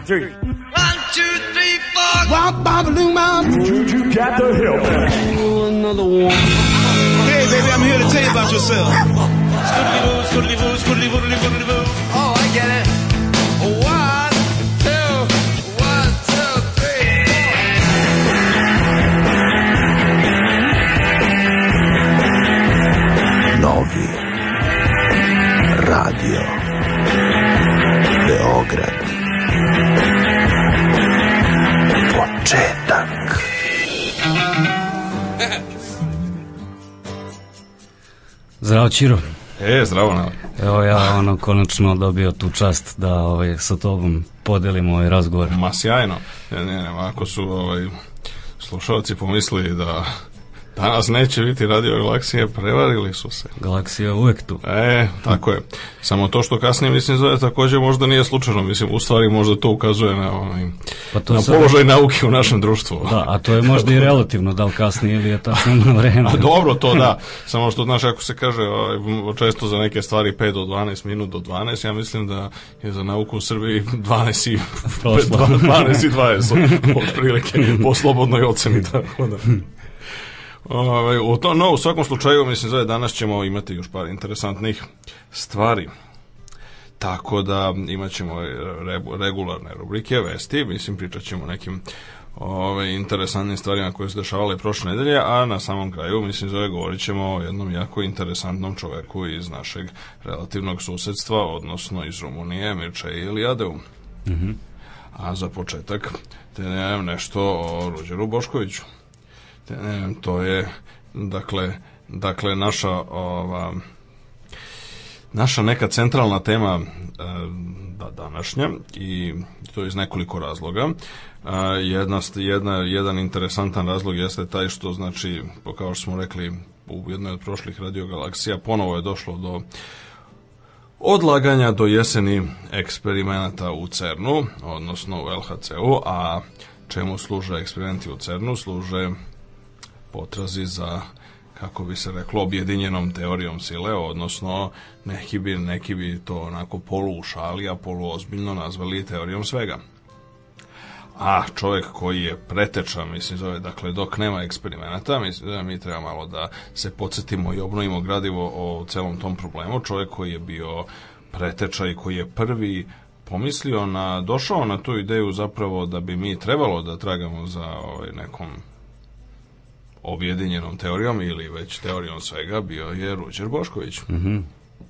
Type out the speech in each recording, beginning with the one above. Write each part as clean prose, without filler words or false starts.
3. 1, 2, 3, 4. You got the help. Another one. Hey, baby, I'm here to tell you about yourself. Scoodly-boo, scoodly-boo, scoodly-boo, scoodly-boo. Oh, I get it. 1, 2, 1, 2, 3. Novi Radio Beograd. Početak. Zdravo, Ćiro. Zdravo, Nala. Evo ja konačno dobio tu čast da sa tobom podelim ovaj razgovor. Ma sjajno. Ako su slušalci pomislili da danas neće biti Radio Galaksije, prevarili su se. Galaksija uvek tu. Tako je. Samo to što kasnije mislim zove također možda nije slučajno. Mislim, u stvari možda to ukazuje na položaj nauke u našem društvu. Da, a to je možda i relativno, da li kasnije ili je tačno na vreme. A dobro, to da. Samo što, znaš, ako se kaže često za neke stvari 5 do 12, minut do 12, ja mislim da je za nauku u Srbiji 12 i 20, otprilike po slobodnoj oceni, tako da. U svakom slučaju, mislim, za danas ćemo imati još par interesantnih stvari. Tako da imat ćemo regularne rubrike, vesti, mislim, pričat ćemo nekim interesantnim stvarima koje su dešavale prošle nedelje, a na samom kraju, mislim, govorit ćemo o jednom jako interesantnom čoveku iz našeg relativnog susedstva, odnosno iz Rumunije, Mirčeji Iliadeu. Mm-hmm. A za početak, te nemam nešto o Ruđeru Boškoviću. To je, dakle, naša neka centralna tema današnja, i to iz nekoliko razloga. Jedan interesantan razlog jeste taj što, znači, kao što smo rekli u jednoj od prošlih Radio Galaksija, ponovo je došlo do odlaganja do jeseni eksperimenata u CERN-u, odnosno u LHC-u, a čemu služe eksperimenti u CERN-u? Služe potrazi za, kako bi se reklo, objedinjenom teorijom sile, odnosno neki bi to onako polu u šali, a polu ozbiljno nazvali teorijom svega. A čovjek koji je preteča, mislim, zove, dakle, dok nema eksperimenata, mislim da mi treba malo da se podsjetimo i obnovimo gradivo o celom tom problemu. Čovjek koji je bio preteča i koji je prvi došao na tu ideju zapravo da bi mi trebalo da tragamo za nekom objedinjenom teorijom ili već teorijom svega, bio je Ruđer Bošković. Mm-hmm.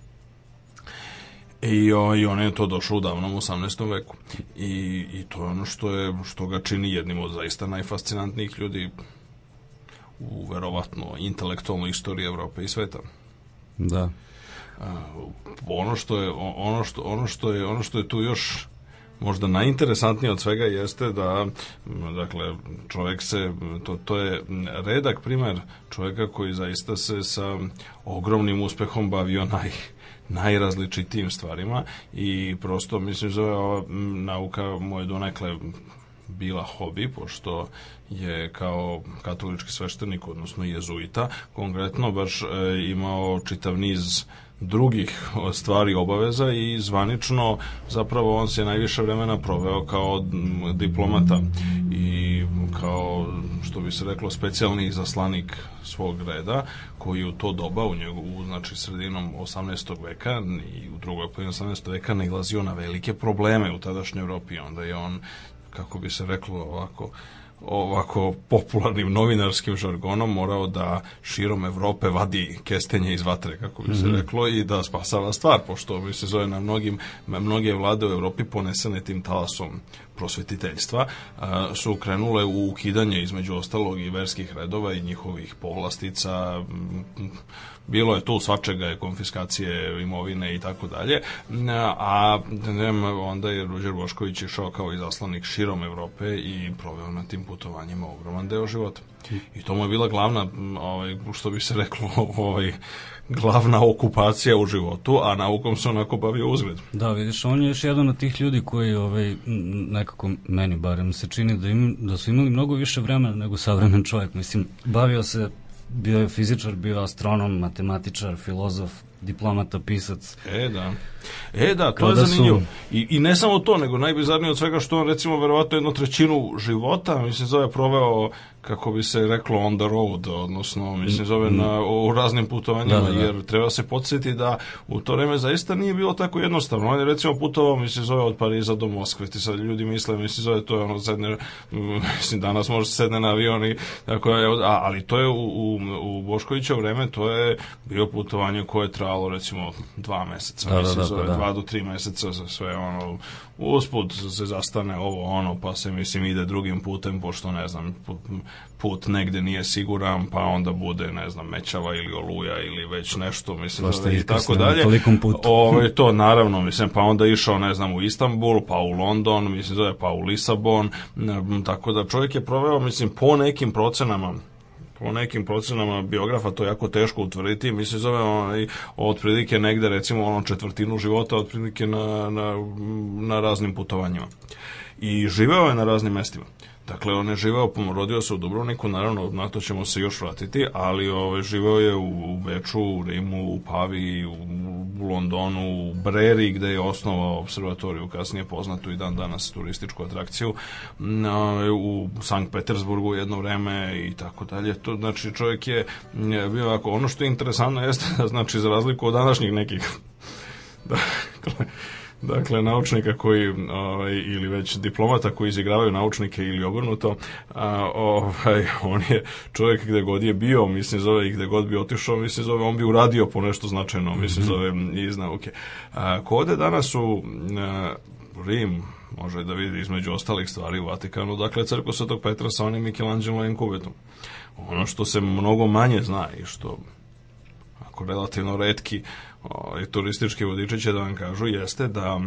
I on je to došao u davnom 18. veku. I to je ono što ga čini jednim od zaista najfascinantnijih ljudi u verovatno intelektualnoj istoriji Evrope i sveta. Da. Ono što je tu još možda najinteresantnije od svega jeste da, dakle, čovjek to je redak primer čovjeka koji zaista se sa ogromnim uspehom bavio najrazličitijim stvarima i prosto, mislim, zove ova nauka mu je donekle bila hobi, pošto je kao katolički sveštenik, odnosno jezuita, konkretno baš imao čitav niz drugih stvari, obaveza, i zvanično zapravo on se najviše vremena proveo kao diplomata i kao, što bi se reklo, specijalni izaslanik svog reda, koji u to doba, znači sredinom 18. veka i u drugoj polovini 18. veka nailazio na velike probleme u tadašnjoj Evropi. Onda je on, kako bi se reklo, ovako popularnim novinarskim žargonom morao da širom Evrope vadi kestenje iz vatre, kako bi se reklo, i da spasava stvar, pošto bi se zove mnoge vlade u Evropi ponesene tim talasom prosvetiteljstva su krenule u ukidanje, između ostalog, i verskih redova i njihovih povlastica. Bilo je tu svačega, konfiskacije imovine i tako dalje, a onda je Ruđer Bošković išao kao izaslanik širom Evrope i proveo na tim putovanjima ogroman deo života. I to mu je bila glavna, što bi se reklo, glavna okupacija u životu, a naukom se onako bavio uzgled. Da, vidiš, on je još jedan od tih ljudi koji nekako meni barem se čini da su imali mnogo više vremena nego savremen čovjek. Mislim, bavio se, bio je fizičar, bio astronom, matematičar, filozof, diplomata, pisac. Da, to je zanimljivo. I ne samo to, nego najbizarnije od svega što on, recimo, verovatno 1/3 života, mislim, zove proveo, kako bi se reklo, on the road, odnosno, mislim, zove u raznim putovanjima, jer treba se podsjetiti da u to vreme zaista nije bilo tako jednostavno. On je, recimo, putovao, mislim, zove od Pariza do Moskve, ti sad ljudi misle, mislim, zove, to je ono, sedne, mislim, danas može sedne na avion i tako, ali to je u Boškovićevo vreme, to je bio putovanje koje je trajalo, recimo, 2 meseca, mislim, zove, 2 do 3 meseca za sve, ono, usput se zastane ovo, ono, pa se, mislim, ide drugim putem, pošto, ne znam, put negde nije siguran, pa onda bude, ne znam, Mećava ili Oluja ili već nešto, mislim, i tako dalje. To, naravno, mislim, pa onda išao, ne znam, u Istanbul, pa u London, mislim, pa u Lisabon, tako da čovjek je proveo, mislim, po nekim procenama biografa, to je jako teško utvrditi, mislim, zove otprilike negde, recimo, 1/4 života otprilike na raznim putovanjima. I živeo je na raznim mestima. Dakle, on je živeo, rodio se u Dubrovniku, naravno, na to ćemo se još vratiti, ali živeo je u Beču, u Rimu, u Paviji, u Londonu, u Breri, gde je osnovao observatoriju, kasnije poznatu i dan danas turističku atrakciju, u Sankt Petersburgu jedno vreme i tako dalje. To, znači, čovjek je bio ovako, ono što je interesantno jeste, znači, za razliku od današnjih nekih, dakle, naučnika koji, ili već diplomata koji izigravaju naučnike ili obrnuto, on je čovjek gde god je bio, mislim, zove, i gde god bi otišao, mislim, zove, on bi uradio po nešto značajno, mislim, zove, iz nauke. Ko ode danas u Rim, može da vidi između ostalih stvari u Vatikanu, dakle, crkvu Svetog Petra sa onim Michelangelovim kubetom. Ono što se mnogo manje zna i što, ako relativno retki turistički vodiči će da vam kažu, jeste da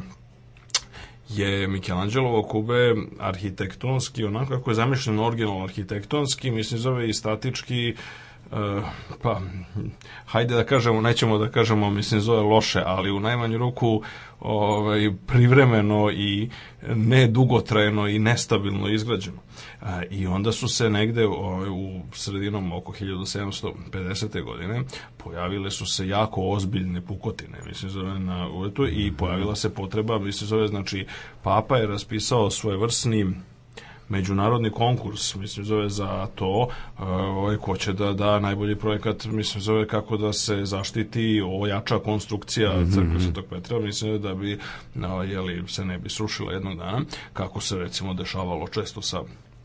je Michelangelovo kube arhitektonski, onako kako je zamišljeno originalno arhitektonski, mislim, zove i statički, pa, hajde da kažemo, nećemo da kažemo, mislim, zove loše, ali u najmanju ruku privremeno i ne dugotrajno i nestabilno izgrađeno. I onda su se negde u sredinom oko 1750. godine pojavile su se jako ozbiljne pukotine, mislim, zove, na uletu, i pojavila se potreba, mislim, zove, znači, Papa je raspisao svojevrsni međunarodni konkurs, mislim, zove, za to ko će da da najbolji projekat, mislim, zove, kako da se zaštiti ojača konstrukcija crkve Svetog Petra, mislim, da bi se ne bi srušila jednog dana, kako se, recimo, dešavalo često sa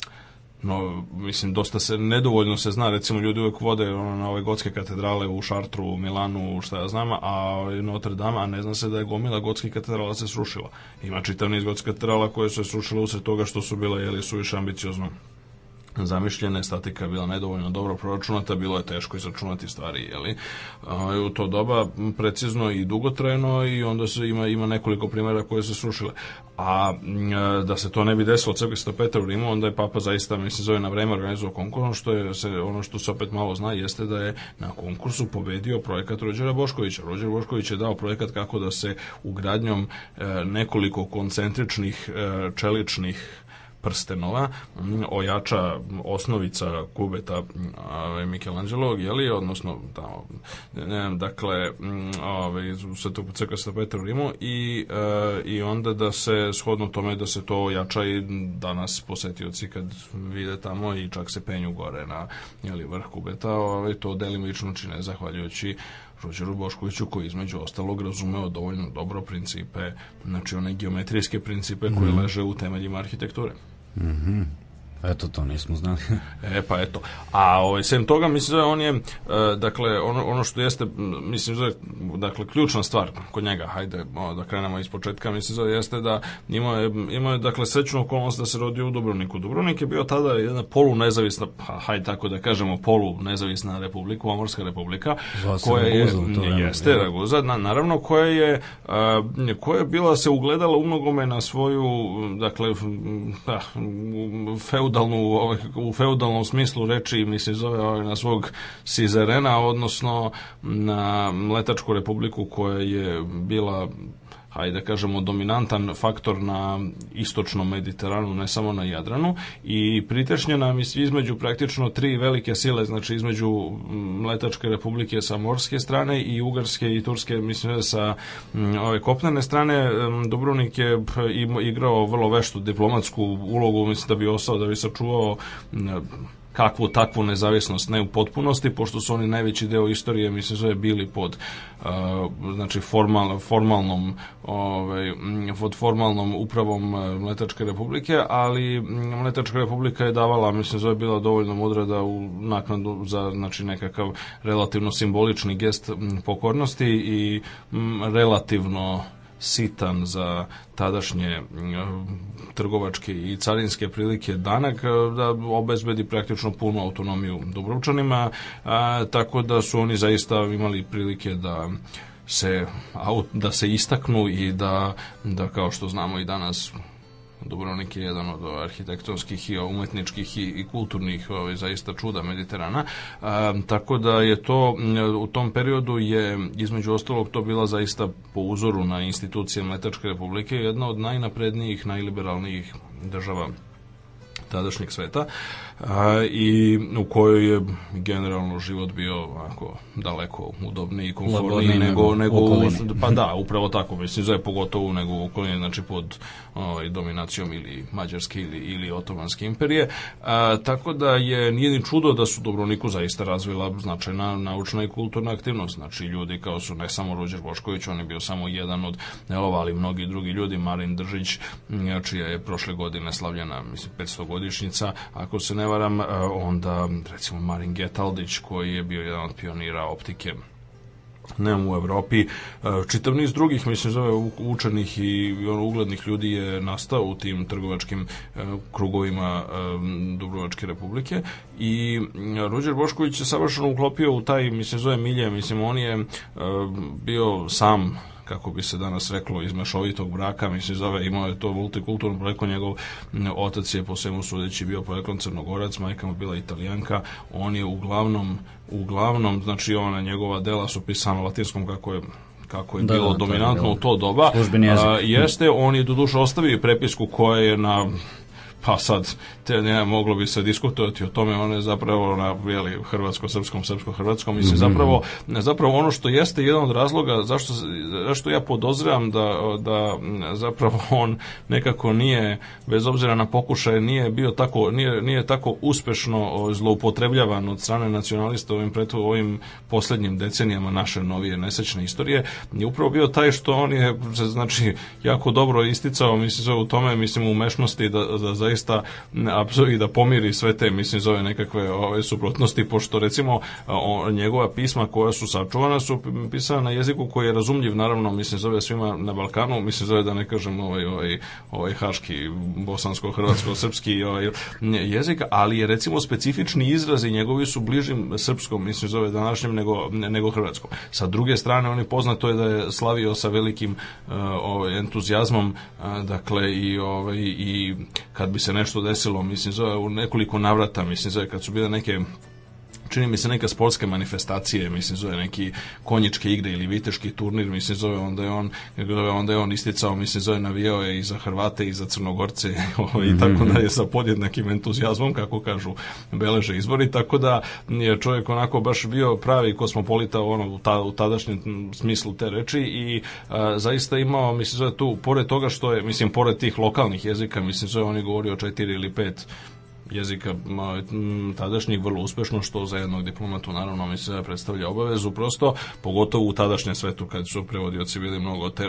mislim, dosta se, nedovoljno se zna, recimo, ljudi uvek vode na ove gotske katedrale u Šartru, u Milanu, šta ja znam, a Notre Dame, a ne zna se da je gomila gotskih katedrala se srušila. Ima čitav niz gotskih katedrala koje su se srušile usred toga što su bile, suviše ambiciozno zamišljene, statika je bila nedovoljno dobro proračunata, bilo je teško izračunati stvari, u to doba precizno i dugotrajno, i onda se ima nekoliko primjera koje se srušile. A da se to ne bi desilo od crkve Svetog Petra u Rimu, onda je Papa zaista, mislim, zove, na vreme organizovao konkurs. Ono što se opet malo zna jeste da je na konkursu pobedio projekat Ruđera Boškovića. Ruđer Bošković je dao projekat kako da se ugradnjom nekoliko koncentričnih čeličnih prstenova ojača osnovica kubeta Michelangelovog, odnosno dakle crkva Svetog Petra u Rimu, i onda da se shodno tome da se to ojača, i danas posetioci kad vide tamo i čak se penju gore na vrh kubeta, to delimično čine zahvaljujući Ruđeru Boškoviću, koji između ostalog razumeo dovoljno dobro principe, znači one geometrijske principe koje leže u temeljima arhitekture. Eto, to nismo znali. Pa eto. A sem toga, mislim, on je, dakle, ono što jeste, mislim, dakle, ključna stvar kod njega, hajde da krenemo iz početka, mislim, jeste da imao je, dakle, srećnu okolnost da se rodio u Dubrovniku. Dubrovnik je bio tada jedna polunezavisna, hajde tako da kažemo, polunezavisna republika, Pomorska republika, koja jeste Raguza, naravno, koja je bila se ugledala umnogome na svoju, dakle, u feudalnom smislu reči, mislim, zove na svog sizerena, odnosno na Mletačku republiku koja je bila, hajde kažemo, dominantan faktor na istočnom Mediteranu, ne samo na Jadranu, i pritešnjena između praktično tri velike sile, znači između Mletačke Republike sa morske strane i Ugarske i Turske, mislim, sa ove kopnene strane. Dubrovnik je igrao vrlo veštu diplomatsku ulogu, mislim, da bi ostao, da bi sačuvao kakvu takvu nezavisnost, ne u potpunosti, pošto su oni najveći deo istorije, mislim, zove, bili pod znači formalnom upravom Mletačke Republike, ali Mletačka Republika je davala, mislim, zove, bila dovoljno mudra da u naknadu za, znači, nekakav relativno simbolični gest pokornosti i relativno sitan za tadašnje trgovačke i carinske prilike danak, da obezbedi praktično punu autonomiju Dubrovčanima, tako da su oni zaista imali prilike da se istaknu i da kao što znamo i danas, Dubrovnik je jedan od arhitektonskih i umetničkih i kulturnih zaista čuda Mediterana, tako da je to u tom periodu je između ostalog to bila zaista po uzoru na institucije Mletačke Republike jedna od najnaprednijih, najliberalnijih država tadašnjeg sveta, i u kojoj je generalno život bio ovako daleko udobniji i komfortniji nego pa da, upravo tako, mislim, zove, pogotovo nego u okolini, znači pod dominacijom ili Mađarske ili Otomanske imperije, tako da nije ni čudo da su Dubrovniku zaista razvila značajna naučna i kulturna aktivnost, znači ljudi kao su ne samo Ruđer Bošković, on je bio samo jedan od ali mnogi drugi ljudi, Marin Držić, čija je prošle godine slavljena, mislim, 500-godišnjica, ako se ne varam, onda recimo Marin Getaldić, koji je bio jedan od pionira optike u Evropi, čitav niz drugih, mislim, zove, učenih i uglednih ljudi je nastao u tim trgovačkim krugovima Dubrovačke Republike, i Ruđer Bošković je savršeno uklopio u taj, mislim, zove, milje, mislim, on je bio sam, kako bi se danas reklo, iz mešovitog braka, mislim, zove, imao je to multikulturno poreklo, njegov otac je po svemu sudeći bio poreklom Crnogorac, majka mu bila Italijanka, on je uglavnom, znači njegova dela su pisana latinskom kako je bilo dominantno u to doba. Jeste, on je doduše ostavio prepisku koja je na, pa sad, moglo bi se diskutovati o tome, ono je zapravo na hrvatsko-srpskom, srpsko-hrvatskom, mislim, zapravo ono što jeste jedan od razloga zašto ja podozrivam da zapravo on nekako nije, bez obzira na pokušaje, nije tako uspešno zloupotrebljavan od strane nacionalista ovim poslednjim decenijama naše novije nesrećne istorije, je upravo bio taj što on je, znači, jako dobro isticao, mislim, u tome, mislim, umešnosti da zaista i da pomiri sve te, mislim, zove, nekakve suprotnosti, pošto recimo njegova pisma koja su sačuvana su pisana na jeziku koji je razumljiv, naravno, mislim, zove, svima na Balkanu, mislim, zove, da ne kažem ovaj haški, bosansko-hrvatsko-srpski jezik, ali je recimo specifični izrazi njegovi su bližim srpskom, mislim, zove, današnjem nego hrvatskom. Sa druge strane, on je poznato je da je slavio sa velikim entuzijazmom, dakle, i kad bi se nešto desilo, mislim, zove, u nekoliko navrata, mislim, zove, kad su bile neke, čini mi se, neka sportske manifestacije, mislim, zove, neki konjičke igre ili viteški turnir, mislim, zove, onda je on isticao, mislim, zove, navijao je i za Hrvate i za Crnogorce i tako da je sa podjednakim entuzijazmom, kako kažu, beleže izbori, tako da je čovjek onako baš bio pravi kosmopolita u tadašnjem smislu te reči i zaista imao, mislim, zove, tu, pored toga što je, mislim, pored tih lokalnih jezika, mislim, zove, on je govorio 4 ili 5 jezika tadašnjih vrlo uspešno, što za jednog diplomatu naravno mi se predstavlja obavezu, prosto pogotovo u tadašnjem svetu kad su prevodioci bili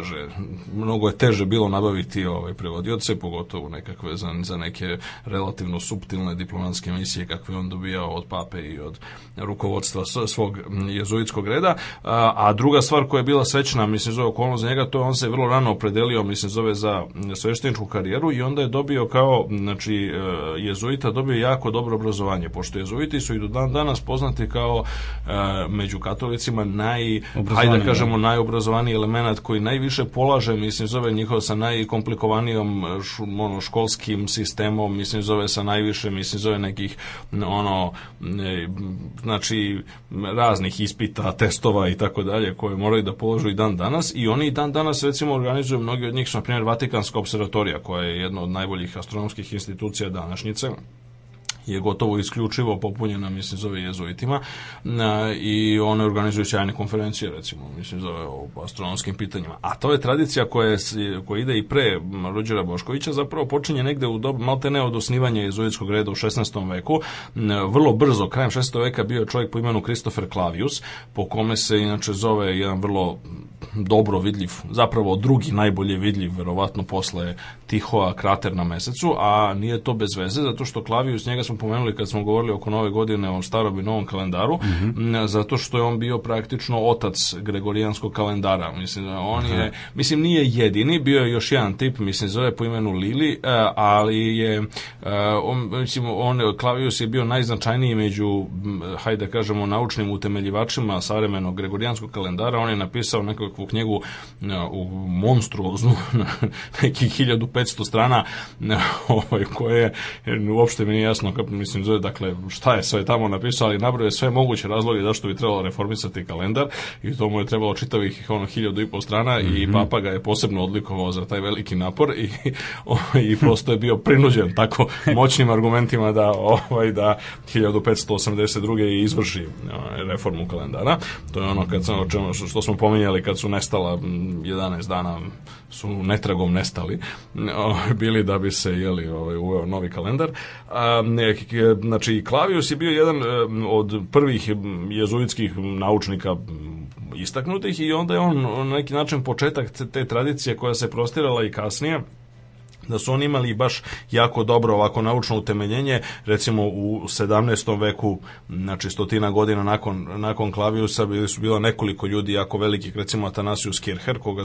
mnogo je teže bilo nabaviti prevodioce, pogotovo nekakve za neke relativno suptilne diplomatske misije kakve on dobijao od pape i od rukovodstva svog jezuitskog reda. A druga stvar koja je bila srećna, mislim, zove, okolnost za njega, to on se vrlo rano opredelio, mislim, zove, za svešteničku karijeru i onda je dobio kao, znači, jezuita jezuita dobio jako dobro obrazovanje, pošto jezuiti su i do dan danas poznati kao među katolicima hajde da kažemo najobrazovaniji element koji najviše polaže, mislim zove njihov sa najkomplikovanijom školskim sistemom, mislim zove sa najviše, mislim zove nekih znači raznih ispita, testova i tako dalje koje moraju da položu i dan danas, i oni i dan danas recimo organizuju, mnogi od njih su na primjer Vatikanska observatorija koja je jedna od najboljih astronomskih institucija današnjice, je gotovo isključivo popunjena, mislim, zove jezuitima, i one organizuju sjajne konferencije, recimo, mislim, zove o astronomskim pitanjima. A to je tradicija koja ide i pre Ruđera Boškovića, zapravo počinje negde u dobu, malte ne od osnivanja jezuitskog reda u 16. veku. Vrlo brzo, krajem 16. veka bio čovjek po imenu Christopher Clavius, po kome se inače zove jedan vrlo dobro vidljiv, zapravo drugi najbolje vidljiv, verovatno posle Tihoa, krater na mesecu, a nije to bez veze, zato što Clavius, njega smo pomenuli kad smo govorili oko nove godine o starom i novom kalendaru, zato što je on bio praktično otac gregorijanskog kalendara. Mislim da on je, mislim nije jedini, bio je još jedan tip, mislim zove po imenu Lili, ali je Clavius je bio najznačajniji među, hajde da kažemo, naučnim utemeljivačima savremenog gregorijanskog kalendara. On je napisao nekakvu knjigu monstruoznu, nekih 1500 strana, koje uopšte mi nije jasno, mislim, zove, dakle, šta je sve tamo napisao, ali nabrao je sve moguće razloge zašto bi trebalo reformisati kalendar, i to mu je trebalo čitavih 1500 strana, i Papa ga je posebno odlikovao za taj veliki napor, i prosto je bio prinuđen tako moćnim argumentima da 1582. izvrši reformu kalendara. To je ono što smo pominjali kad su nestala 11 dana, su netragom nestali bili da bi se uveo novi kalendar. Znači, Clavius je bio jedan od prvih jezuitskih naučnika istaknutih, i onda je on na neki način početak te tradicije koja se prostirala i kasnije, da su oni imali baš jako dobro ovako naučno utemeljenje, recimo u 17. veku, znači 100 godina nakon Claviusa, bilo nekoliko ljudi jako velikih, recimo Athanasius Kircher, koga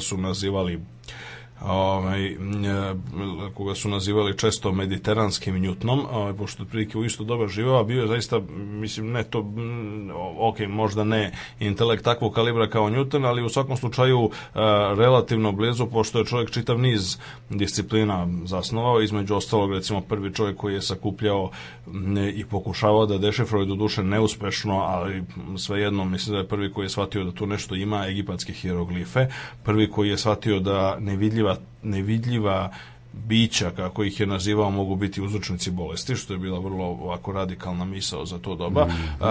su nazivali često mediteranskim Newtonom, pošto otprilike u isto doba živeo, a bio je zaista, mislim, ne to, možda ne intelekt takvog kalibra kao Newton, ali u svakom slučaju relativno blizu, pošto je čovjek čitav niz disciplina zasnovao, između ostalog, recimo, prvi čovjek koji je sakupljao i pokušavao da dešifruje, doduše neuspešno, ali svejedno, mislim da je prvi koji je shvatio da tu nešto ima, egipatske hieroglife, prvi koji je shvatio da nevidljiva bića, kako ih je nazivao, mogu biti uzročnici bolesti, što je bila vrlo ovako radikalna misao za to doba.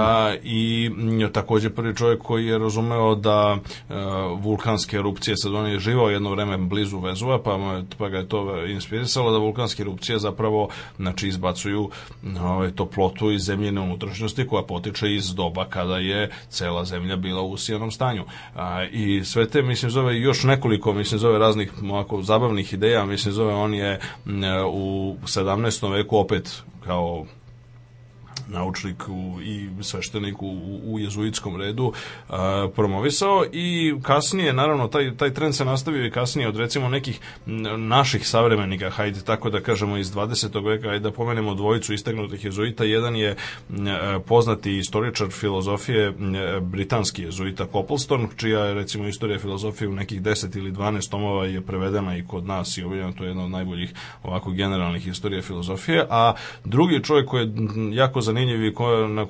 I također prvi čovjek koji je razumeo da vulkanske erupcije, sad on je živao jedno vreme blizu Vezuva, pa ga je to inspirisalo da vulkanske erupcije zapravo, znači, izbacuju toplotu iz zemljine unutrašnjosti koja potiče iz doba kada je cela zemlja bila u usijanom stanju. I sve te, mislim, zove još nekoliko, mislim, zove raznih ovako zabavnih ideja, mislim, zove on je u 17. veku opet kao naučnik i sveštenik u jezuitskom redu promovisao, i kasnije, naravno, taj trend se nastavio i kasnije od, recimo, nekih naših savremenika, hajde tako da kažemo iz 20. veka, hajde da pomenemo dvojicu istaknutih jezuita. Jedan je poznati istoričar filozofije, britanski jezuita Copleston, čija je, recimo, istorija filozofije u nekih 10 ili 12 tomova je prevedena i kod nas i objavljena, to je jedna od najboljih ovako generalnih istorija filozofije. A drugi čovjek koji je jako zanimljiv i na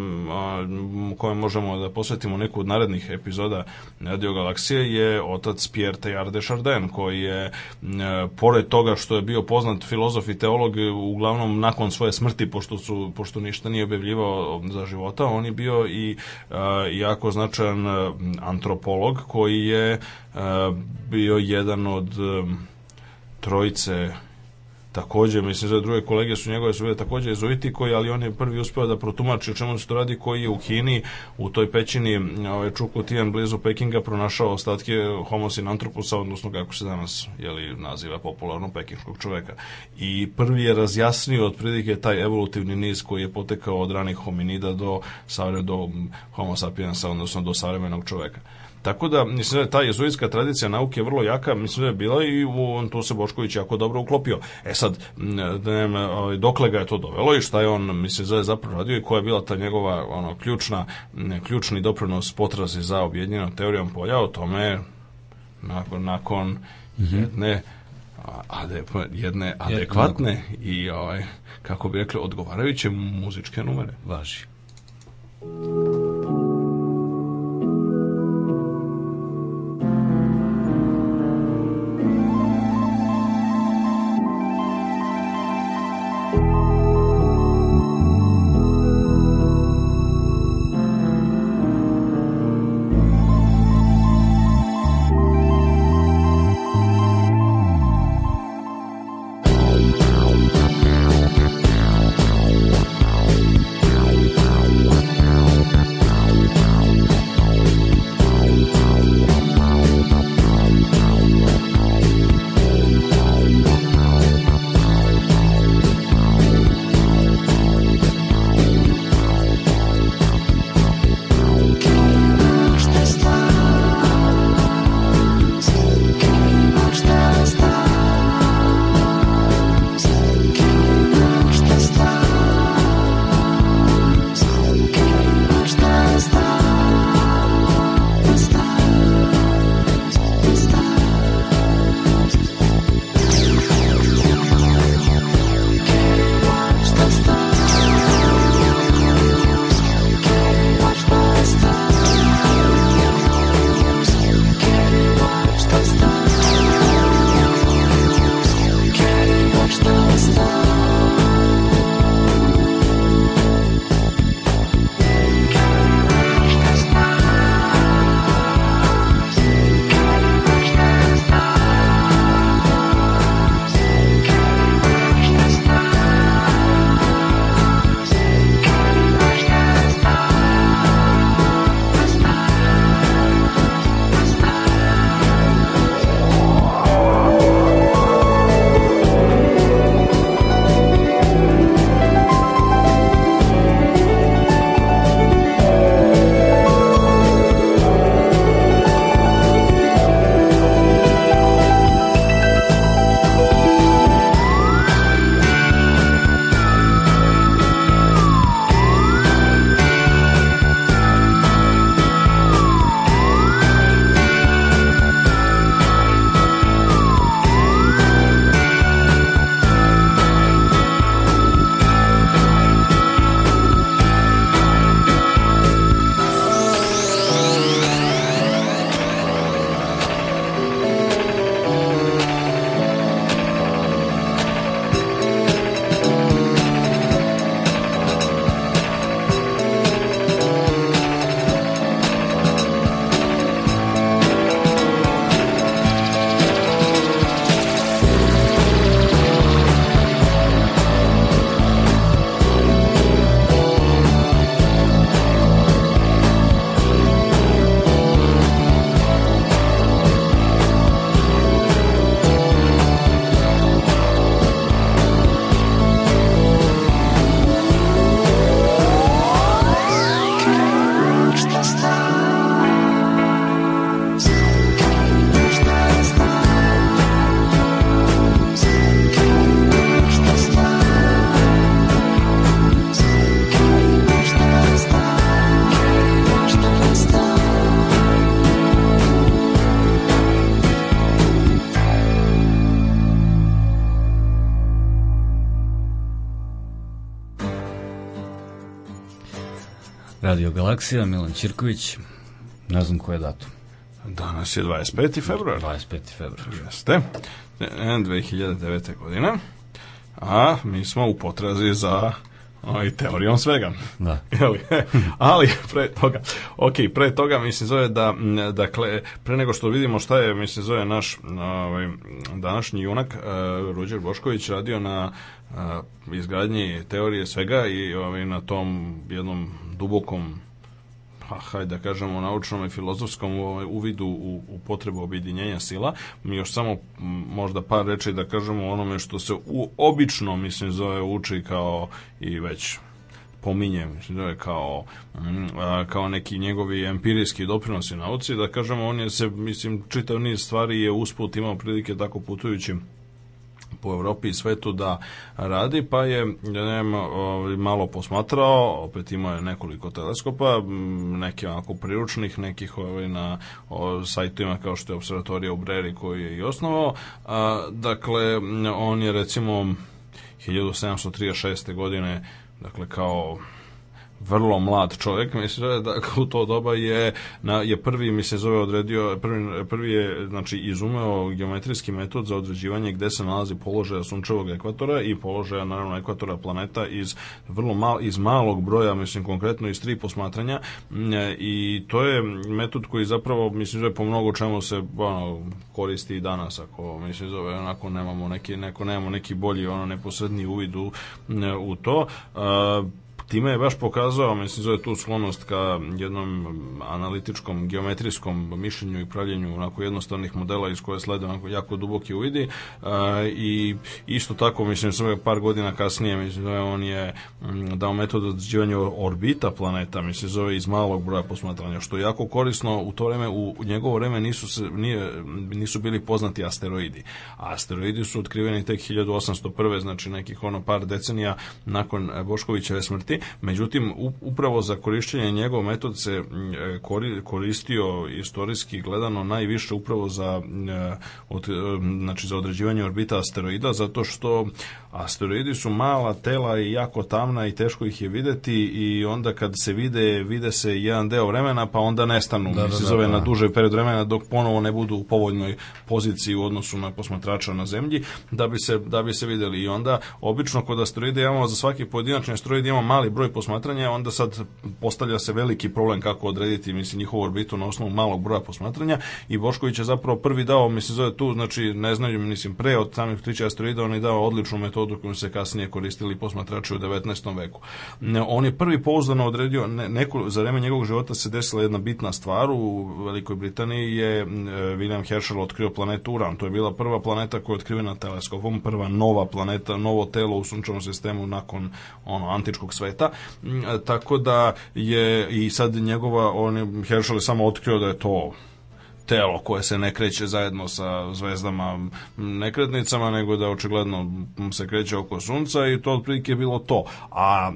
kojem možemo da posvetimo neku od narednih epizoda Radio Galaksije je otac Pierre Teilhard de Chardin, koji je, pored toga što je bio poznat filozof i teolog, uglavnom nakon svoje smrti, pošto ništa nije objavljivao za života, on je bio i jako značajan antropolog, koji je bio jedan od trojice. Također, mislim da druge kolege su njegove su bile također jezuiti, ali on je prvi uspeo da protumači o čemu se to radi, koji je u Kini, u toj pećini Čukutijan blizu Pekinga, pronašao ostatke Homo sinanthropusa, odnosno kako se danas naziva popularno pekinškog čoveka. I prvi je razjasnio otprilike taj evolutivni niz koji je potekao od ranih hominida do Homo sapiensa, odnosno do savremenog čoveka. Tako da, mislim da je ta jezuitska tradicija nauke vrlo jaka, mislim da je bila i tu se Bošković jako dobro uklopio. Sad, dokle ga je to dovelo i šta je on, mislim, zapravo radio i koja je bila ta njegova ključni doprinos potrazi za objedinjenom teorijom polja, o tome nakon jedne adekvatne i kako bi rekli odgovarajuće muzičke numere. Važi. Radio Galaksija, Milan Ćirković, ne znam koji je datum. Danas je 25. februar. 25. februar. Jeste. 2009. godine. A mi smo u potrazi za teorijom svega. Da. Ali pre toga mislim zove da, dakle, pre nego što vidimo šta je, mislim zove naš današnji junak Ruđer Bošković radio na izgradnji teorije svega i na tom jednom dubokom, hajde da kažemo, naučnom i filozofskom uvidu u potrebu objedinjenja sila. Mi još samo možda par reči da kažemo o onome što se obično, mislim, zove uči kao i već pominje, mislim da je kao neki njegovi empirijski doprinosi nauci, da kažemo, on je se, mislim, čitav niz stvari je usput imao prilike tako putujući po Evropi i svetu da radi, pa je malo posmatrao, opet imao je nekoliko teleskopa, neki onako priručnih, nekih na sajtovima kao što je Observatorija u Breri koji je i osnovao. Dakle, on je recimo 1736. godine, dakle kao vrlo mlad čovjek, mislim da u to doba je prvi, mi se zove, odredio, prvi je, znači, izumeo geometrijski metod za određivanje gde se nalazi položaja sunčevog ekvatora i položaja, naravno, ekvatora planeta iz malog broja, mislim, konkretno iz 3 posmatranja, i to je metod koji zapravo, mislim, zove po mnogo čemu se koristi i danas, ako, mislim, zove, onako nemamo neki bolji, neposredni uvid u to. Time je baš pokazao, mislim, zove tu sklonost ka jednom analitičkom, geometrijskom mišljenju i pravljenju onako jednostavnih modela iz koje slede onako jako duboki uvidi, i isto tako, mislim, sve par godina kasnije, mislim, zove, on je dao metod određivanja orbita planeta, mislim, zove, iz malog broja posmatranja, što je jako korisno. U to vreme, u njegovo vreme nisu bili poznati asteroidi. A asteroidi su otkriveni tek 1801. znači nekih par decenija nakon Boškovićeve smrti. Međutim, upravo za korišćenje njegov metod se koristio istorijski gledano najviše upravo za određivanje orbita asteroida, zato što asteroidi su mala tela i jako tamna i teško ih je videti, i onda kad se vide se jedan deo vremena, pa onda nestanu, na duže period vremena, dok ponovo ne budu u povoljnoj poziciji u odnosu na posmatrača na zemlji, da bi se videli. I onda obično kod asteroida imamo, za svaki pojedinačni asteroid imamo mali broj posmatranja, onda sad postavlja se veliki problem kako odrediti, mislim, njihovu orbitu na osnovu malog broja posmatranja, i Bošković je zapravo prvi dao, mislim, zove tu, znači, ne znaju, mislim, pre od samih otkrića asteroida, on je dao odličnu metodu koju se kasnije koristili posmatrači u 19. veku. On je prvi pouzdano odredio, za vreme njegovog života se desila jedna bitna stvar. U Velikoj Britaniji je William Herschel otkrio planetu Uran. To je bila prva planeta koja je otkrivena teleskopom, prva nova planeta, novo telo u sunčevom sistemu nakon antičkog sveta. Tako da je i sad Herschel je samo otkrio da je to telo koje se ne kreće zajedno sa zvezdama nekretnicama, nego da očigledno se kreće oko Sunca, i to otprilike je bilo to. A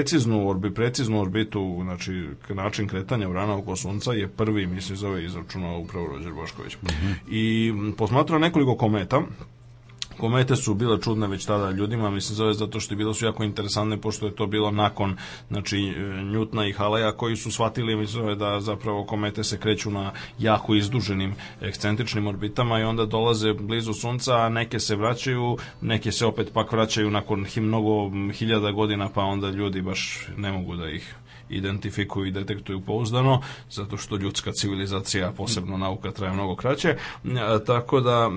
preciznu orbitu, znači način kretanja Urana oko Sunca je prvi, mislim, zove, izračunao upravo Rođer Bošković. I posmatrao nekoliko kometa. Komete su bile čudne već tada ljudima, mislim, zove, zato što bile su jako interesantne, pošto je to bilo nakon, znači, Newtona i Haleja, koji su shvatili, mislim, zove, da zapravo komete se kreću na jako izduženim ekscentričnim orbitama i onda dolaze blizu Sunca, a neke se vraćaju, neke se opet pak vraćaju nakon mnogo hiljada godina, pa onda ljudi baš ne mogu da ih identifikuju i detektuju pouzdano, zato što ljudska civilizacija, posebno nauka, traje mnogo kraće. Tako da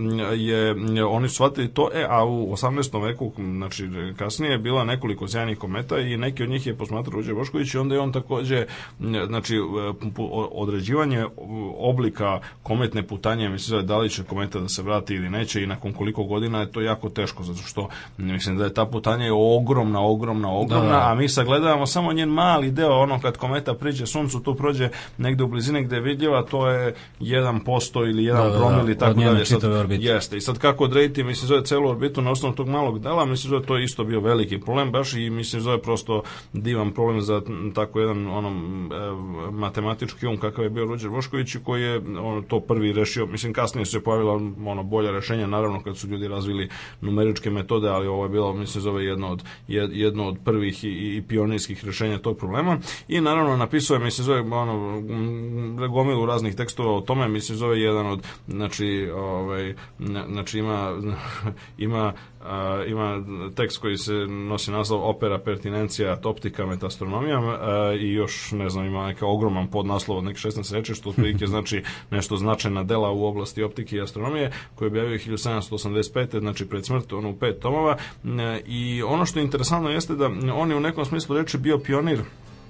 oni shvatili to, a u 18. veku, znači kasnije, je bila nekoliko sjajnih kometa i neki od njih je posmatrao Ruđer Bošković, i onda je on takođe, znači, određivanje oblika kometne putanje, mislim, da li će kometa da se vrati ili neće i nakon koliko godina, je to jako teško, zato što mislim da je ta putanja je ogromna, a mi sagledavamo samo njen mali deo. Kad kometa priđe Suncu, tu prođe negde u blizini gde je vidljiva, to je 1% ili 1 promil i tako dalje. Jeste. I sad kako odrediti, mislim, zove celu orbitu na osnovu tog malog dela, mislim, zove to je isto bio veliki problem baš, i mislim, zove prosto divan problem za tako jedan matematički kakav je bio Ruđer Bošković, koji je to prvi rešio. Mislim, kasnije su se pojavila bolja rešenja, naravno, kad su ljudi razvili numeričke metode, ali ovo je bilo, mislim, zove jedno od prvih i pionirskih rešenja tog problema. I naravno napisao je, mislim, zove gomilu raznih tekstova o tome, mislim, zove jedan od, znači ima tekst koji se nosi naslov Opera pertinentia optica met astronomiam, i još, ne znam, ima neka ogroman podnaslov od nekih 16 reči, što otprilike znači nešto značajna dela u oblasti optike i astronomije, koje je objavio 1785. znači pred smrt, u 5 tomova. I ono što je interesantno jeste da on je u nekom smislu reči bio pionir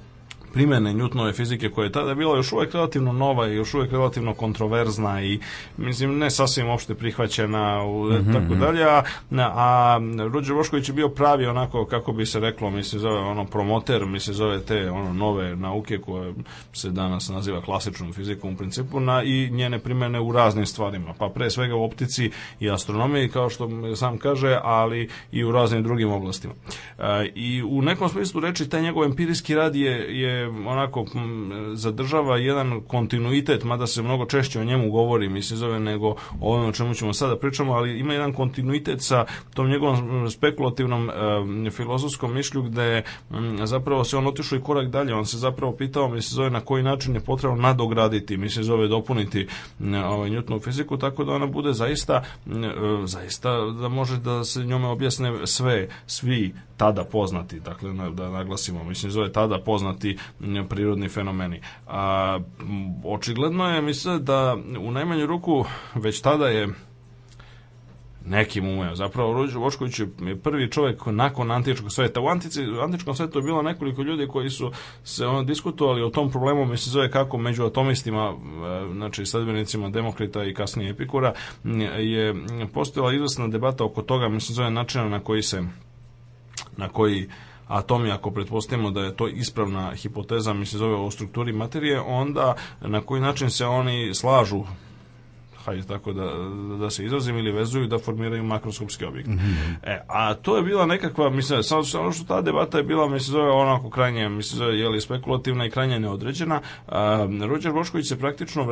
primene Newtonove fizike koja je tada bila još uvek relativno nova i još uvek relativno kontroverzna i mislim ne sasvim opšte prihvaćena tako dalje, a Ruđer Bošković je bio pravi onako kako bi se reklo, mislim zove ono promoter, mislim zove te ono nove nauke koje se danas naziva klasičnom fizikom u principu i njene primene u raznim stvarima, pa pre svega u optici i astronomiji kao što sam kaže, ali i u raznim drugim oblastima. I u nekom smislu reči taj njegov empirijski rad je onako zadržava jedan kontinuitet, mada se mnogo češće o njemu govori, mislim zove, nego o ovome o čemu ćemo sada pričamo, ali ima jedan kontinuitet sa tom njegovom spekulativnom filozofskom mišlju gde zapravo se on otišao i korak dalje, on se zapravo pitao, mislim zove, na koji način je potrebno nadograditi, mislim zove, dopuniti Newtonovu fiziku, tako da ona bude zaista da može da se njome objasne svi tada poznati, dakle da naglasimo, mislim zove tada poznati prirodni fenomeni. Očigledno je, mislim da u najmanju ruku već tada je nekim umeo. Zapravo Ruđer Bošković je prvi čovjek nakon antičkog sveta. U antičkom svetu je bilo nekoliko ljudi koji su se diskutovali o tom problemu, mislim zove kako među atomistima, znači sledbenicima Demokrita i kasnije Epikura, je postojala izvesna debata oko toga, mislim zove načina na koji atomi, ako pretpostavimo da je to ispravna hipoteza, mislim zove o strukturi materije, onda na koji način se oni slažu, hajde tako da se izrazim, ili vezuju da formiraju makroskopski objekt. A to je bila nekakva, mislim, ono što ta debata je bila, mislim, zove onako krajnje, mislim, zove, spekulativna i krajnje neodređena. Ruđer Bošković se praktično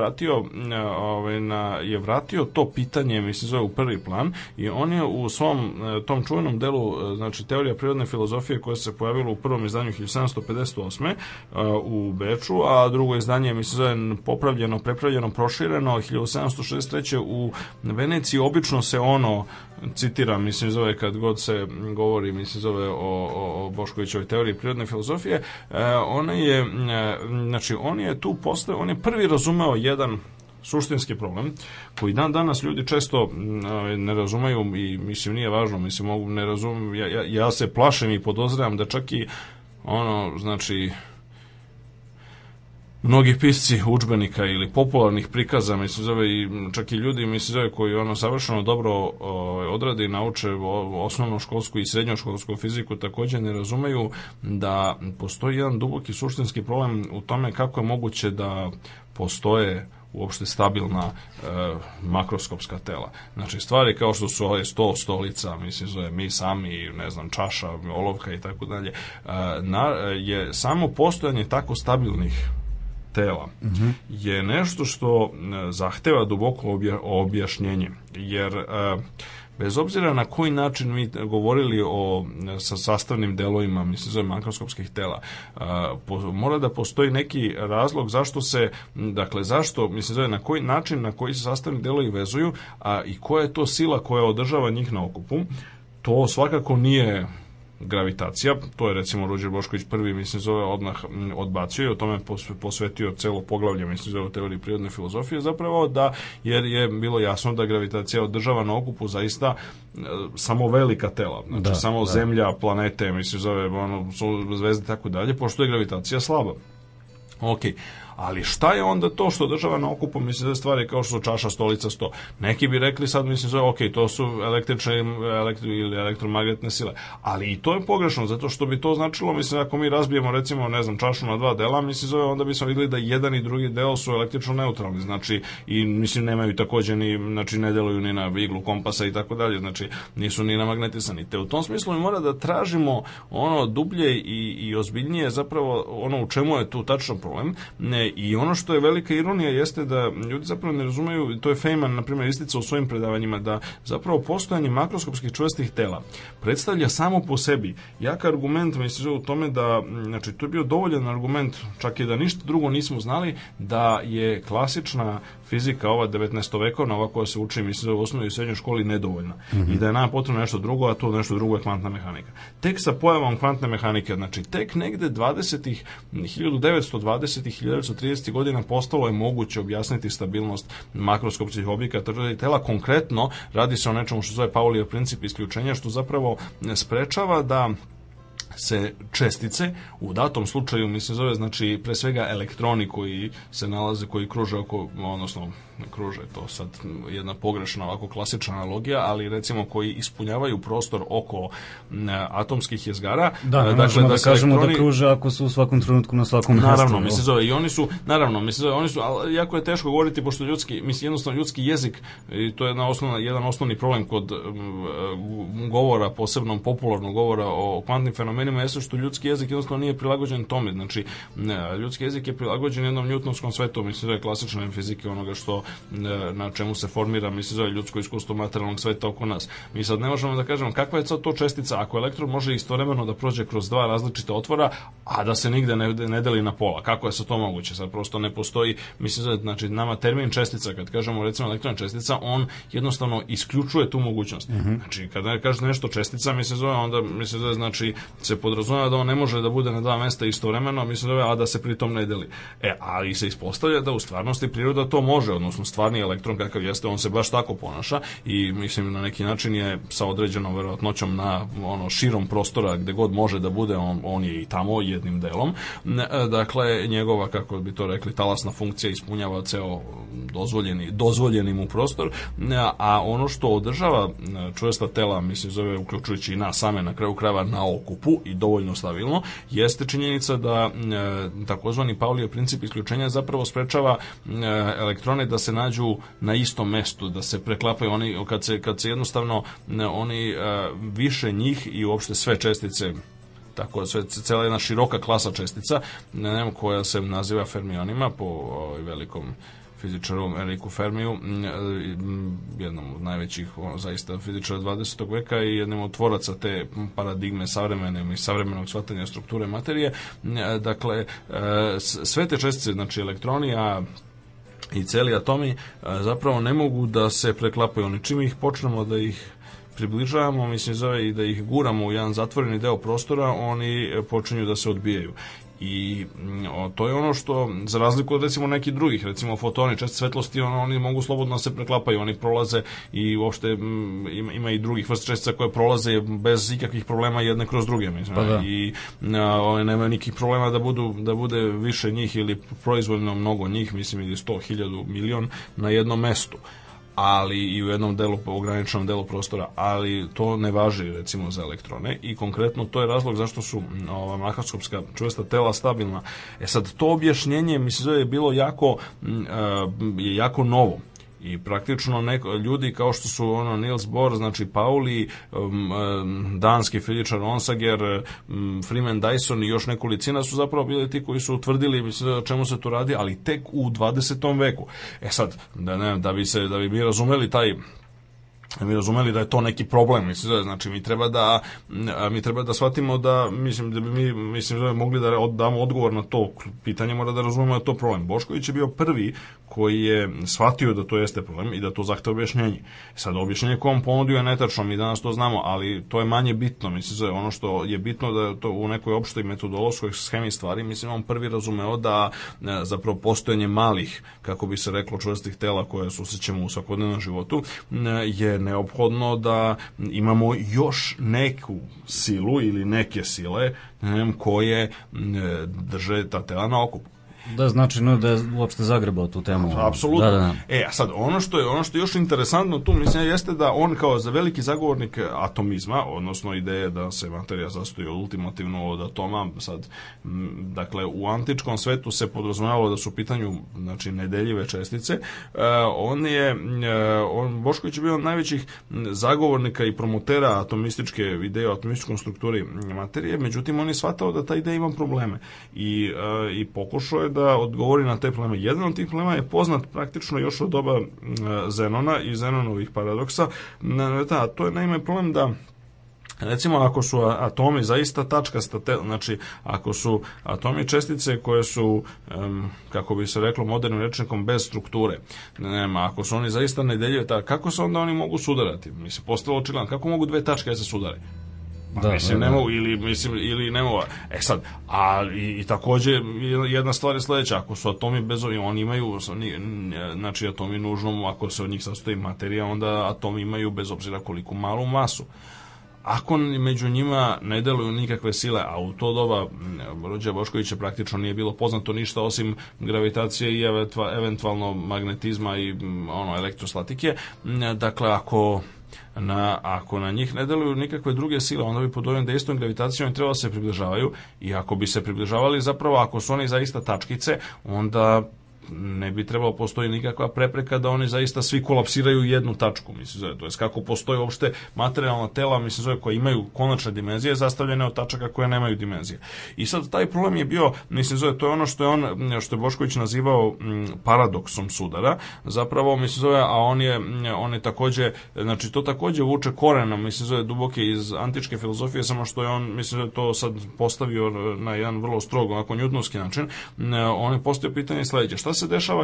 vratio to pitanje, mislim, zove, u prvi plan i on je u svom tom čuvenom delu, znači teorija prirodne filozofije koja se pojavila u prvom izdanju 1758. U Beču, a drugo izdanje, mislim, zove, popravljeno, prepravljeno, prošireno 1763. u Veneciji. Obično se ono citira, mislim zove, kad god se govori, mislim zove o Boškovićevoj teoriji prirodne filozofije, on je prvi razumeo jedan suštinski problem koji danas ljudi često ne razumeju i mislim nije važno, mislim ne razumem, ja se plašim i podozrivam da čak i znači mnogi pisci udžbenika ili popularnih prikaza, mislim zove, i čak i ljudi, mislim zove, koji savršeno dobro odrade i nauče osnovnoškolsku i srednjoškolsku fiziku, također ne razumeju da postoji jedan duboki suštinski problem u tome kako je moguće da postoje uopšte stabilna makroskopska tela. Znači stvari kao što su ovaj stolica, mislim zove, mi sami, ne znam, čaša, olovka i tako dalje, je samo postojanje tako stabilnih tela je nešto što zahteva duboko objašnjenje, jer bez obzira na koji način mi govorili sa sastavnim delovima, mislim zove, makroskopskih tela, mora da postoji neki razlog zašto, mislim zove, na koji način, na koji se sastavni delovi vezuju, i koja je to sila koja održava njih na okupu. To svakako nije gravitacija, to je recimo Ruđer Bošković prvi, mislim zove, odmah odbacio i o tome posvetio celo poglavlje, mislim zove, o teoriji prirodne filozofije, zapravo jer je bilo jasno da gravitacija održava na okupu zaista samo velika tela, znači samo Zemlja, planete, mislim zove, zvezde i tako dalje, pošto je gravitacija slaba. Ali šta je onda to što održava na okupu, mislim, da stvari kao što su čaša, stolica, sto. Neki bi rekli sad, mislim, to su električne ili elektromagnetne sile. Ali i to je pogrešno, zato što bi to značilo, mislim, ako mi razbijemo, recimo, ne znam, čašu na dva dela, mislim, onda bismo vidjeli da jedan i drugi deo su električno neutralni, znači, i mislim, nemaju također znači, ne deluju ni na iglu kompasa i tako dalje, znači, nisu ni na magnetisani. Te u tom smislu mi mora da tražimo dublje i ozbiljnije zapravo u čemu je tu tačno problem. I ono što je velika ironija jeste da ljudi zapravo ne razumeju, to je Feynman, na primjer, isticao u svojim predavanjima, da zapravo postojanje makroskopskih čvrstih tela predstavlja samo po sebi jak argument, mislim, u tome da, znači, to je bio dovoljan argument, čak i da ništa drugo nismo znali, da je klasična fizika, ova 19-vekovna, ova koja se uči, mislim, u osnovnoj i srednjoj školi, nedovoljna. I da je nama potrebno nešto drugo, a to nešto drugo je kvantna mehanika. Tek sa pojavom kvantne mehanike, znači, tek negde 1920-ih, 1930 godina postalo je moguće objasniti stabilnost makroskopskih objekata i tela. Konkretno radi se o nečemu što zove Paulijev princip isključenja, što zapravo sprečava da se čestice u datom slučaju, mislim, zove, znači, pre svega elektroni koji se nalaze, koji kruže oko, odnosno, kruže, to sad jedna pogrešna, ovako klasična analogija, ali recimo koji ispunjavaju prostor oko atomskih jezgara. Da, dakle, možemo da kažemo elektroni, da kruže ako su u svakom trenutku na svakom mjestu. Naravno, mislim, zove, i oni su, naravno, mislim, zove, oni su, ali jako je teško govoriti, pošto ljudski, mislim, jednostavno ljudski jezik, i to je jedan osnovni problem kod govora, posebno popularnog govora o kvantnim fenomenima, jeste što ljudski jezik jednostavno nije prilagođen tome. Znači, ljudski jezik je prilagođen jednom njutonskom svetu, mislim, zove, klasične fizike, onoga što na čemu se formira, mislim, zove, ljudsko iskustvo materijalnog sveta oko nas. Mi sad ne možemo da kažemo kakva je sad to čestica ako elektron može istovremeno da prođe kroz dva različita otvora, a da se nigde ne deli na pola. Kako je sad to moguće? Sad prosto ne postoji, mislim, zove, znači, nama termin čestica, kad kažemo recimo elektron čestica, on jednostavno isključuje tu mogućnost. Znači, kada kaže nešto čestica, mislim, zove, onda, mislim, zove, znači, se podrazumeva da on ne može da bude na dva mesta istovremeno, mislim, zove, a da se pritom ne deli. Ali se ispostavlja da u stvarnosti priroda to može, odnosno stvarni elektron kakav jeste, on se baš tako ponaša i mislim na neki način je sa određenom verovatnoćom na širom prostora gde god može da bude, on je i tamo jednim delom. Dakle, njegova, kako bi to rekli, talasna funkcija ispunjava ceo dozvoljeni mu prostor, a ono što održava čvrsta tela, mislim, zove, uključujući i nas same na kraju krajeva na okupu i dovoljno stabilno, jeste činjenica da takozvani Paulijev princip isključenja zapravo sprečava elektrone da se nađu na istom mestu, da se preklapaju oni, kad se jednostavno oni više njih i uopšte sve čestice, tako cela jedna široka klasa čestica, koja se naziva fermionima po velikom fizičaru Enriku Fermiju, jednom od najvećih zaista fizičara 20. veka i jednom od tvoraca te paradigme savremenog shvatanja strukture materije. Dakle, sve te čestice, znači elektroni, i celi atomi zapravo ne mogu da se preklapaju. Oni čim ih počnemo da ih približavamo, mislim, zove, i da ih guramo u jedan zatvoreni deo prostora, oni počinju da se odbijaju. I to je ono što, za razliku od recimo nekih drugih, recimo fotoni, čestice svetlosti, oni mogu slobodno da se preklapaju, oni prolaze i uopšte ima i drugih vrsta čestica koje prolaze bez ikakvih problema jedne kroz druge, mislim, i nemaju nikakvih problema da bude više njih ili proizvoljno mnogo njih, mislim, ili 100, 1000, milion na jednom mestu, ali i u jednom ograničenom delu prostora, ali to ne važi recimo za elektrone i konkretno to je razlog zašto su ova makroskopska čvrsta tela stabilna. Sad, to objašnjenje, mislim, je bilo jako novo. I praktično ljudi kao što su Niels Bohr, znači Pauli, danski fizičar Onsager, Freeman Dyson i još nekolicina su zapravo bili ti koji su utvrdili, mislim, o čemu se tu radi, ali tek u 20. veku. Sad, da bi mi razumeli da je to neki problem, mislim, znači mi treba da shvatimo da, mislim, da bi mi mogli da damo odgovor na to pitanje, mora da razumemo da je to problem. Bošković je bio prvi koji je shvatio da to jeste problem i da to zahteva objašnjenje. Sad, objašnjenje koje on ponudio je netačno, mi danas to znamo, ali to je manje bitno, mislim, ono što je bitno da to u nekoj opštoj metodološkoj schemi stvari, mislim, on prvi razumeo da zapravo postojanje malih, kako bi se reklo, čvrstih tela koje susrećemo u svakodnevnom životu je neophodno da imamo još neku silu ili neke sile koje drže ta tela na okupu. Da, znači, da je uopšte zagrebao tu temu. Apsolutno. Da. A sad, ono što je još interesantno tu, mislim, jeste da on kao za veliki zagovornik atomizma, odnosno ideje da se materija sastoji ultimativno od atoma, sad, dakle, u antičkom svetu se podrazumevalo da su u pitanju, znači, nedeljive čestice. Bošković je bio najvećih zagovornika i promotera atomističke ideje o atomističkom strukturi materije, međutim, on je shvatao da ta ideja ima probleme i pokušao je da odgovori na te probleme. Jedan od tih problema je poznat praktično još od doba Zenona i Zenonovih paradoksa. To je naime problem da, recimo, ako su atomi zaista tačkasta tela, znači ako su atomi čestice koje su, kako bi se reklo modernim rečnikom, bez strukture, ako su oni zaista nedeljive, kako se onda oni mogu sudarati? Mislim, postalo očigledno, kako mogu dve tačke da se sudare? Ne mogu, ili ne mogu. Sad, i takođe jedna stvar je sledeća, ako su atomi oni imaju, znači atomi nužno, ako se od njih sastoji materija, onda atomi imaju bez obzira koliko malu masu. ako među njima ne deluju nikakve sile, a u to doba Ruđera Boškovića praktično nije bilo poznato ništa osim gravitacije i eventualno magnetizma i elektrostatike, dakle ako na njih ne deluju nikakve druge sile, onda bi pod ovim dejstvom gravitacijom trebalo se približavaju, i ako bi se približavali, zapravo ako su oni zaista tačkice, onda ne bi trebalo postoji nikakva prepreka da oni zaista svi kolapsiraju u jednu tačku, mislim, to je kako postoje uopšte materijalna tela, mislim, koja imaju konačne dimenzije zastavljene od tačaka koje nemaju dimenzije. I sad taj problem je bio, mislim, to je ono što je Bošković nazivao paradoksom sudara, zapravo, mislim, a on je takođe, znači to takođe vuče korena, mislim, duboke iz antičke filozofije, samo što je on, mislim, to sad postavio na jedan vrlo strog, onako njutnovski način. On je postavio pitanje sledeće: šta se dešava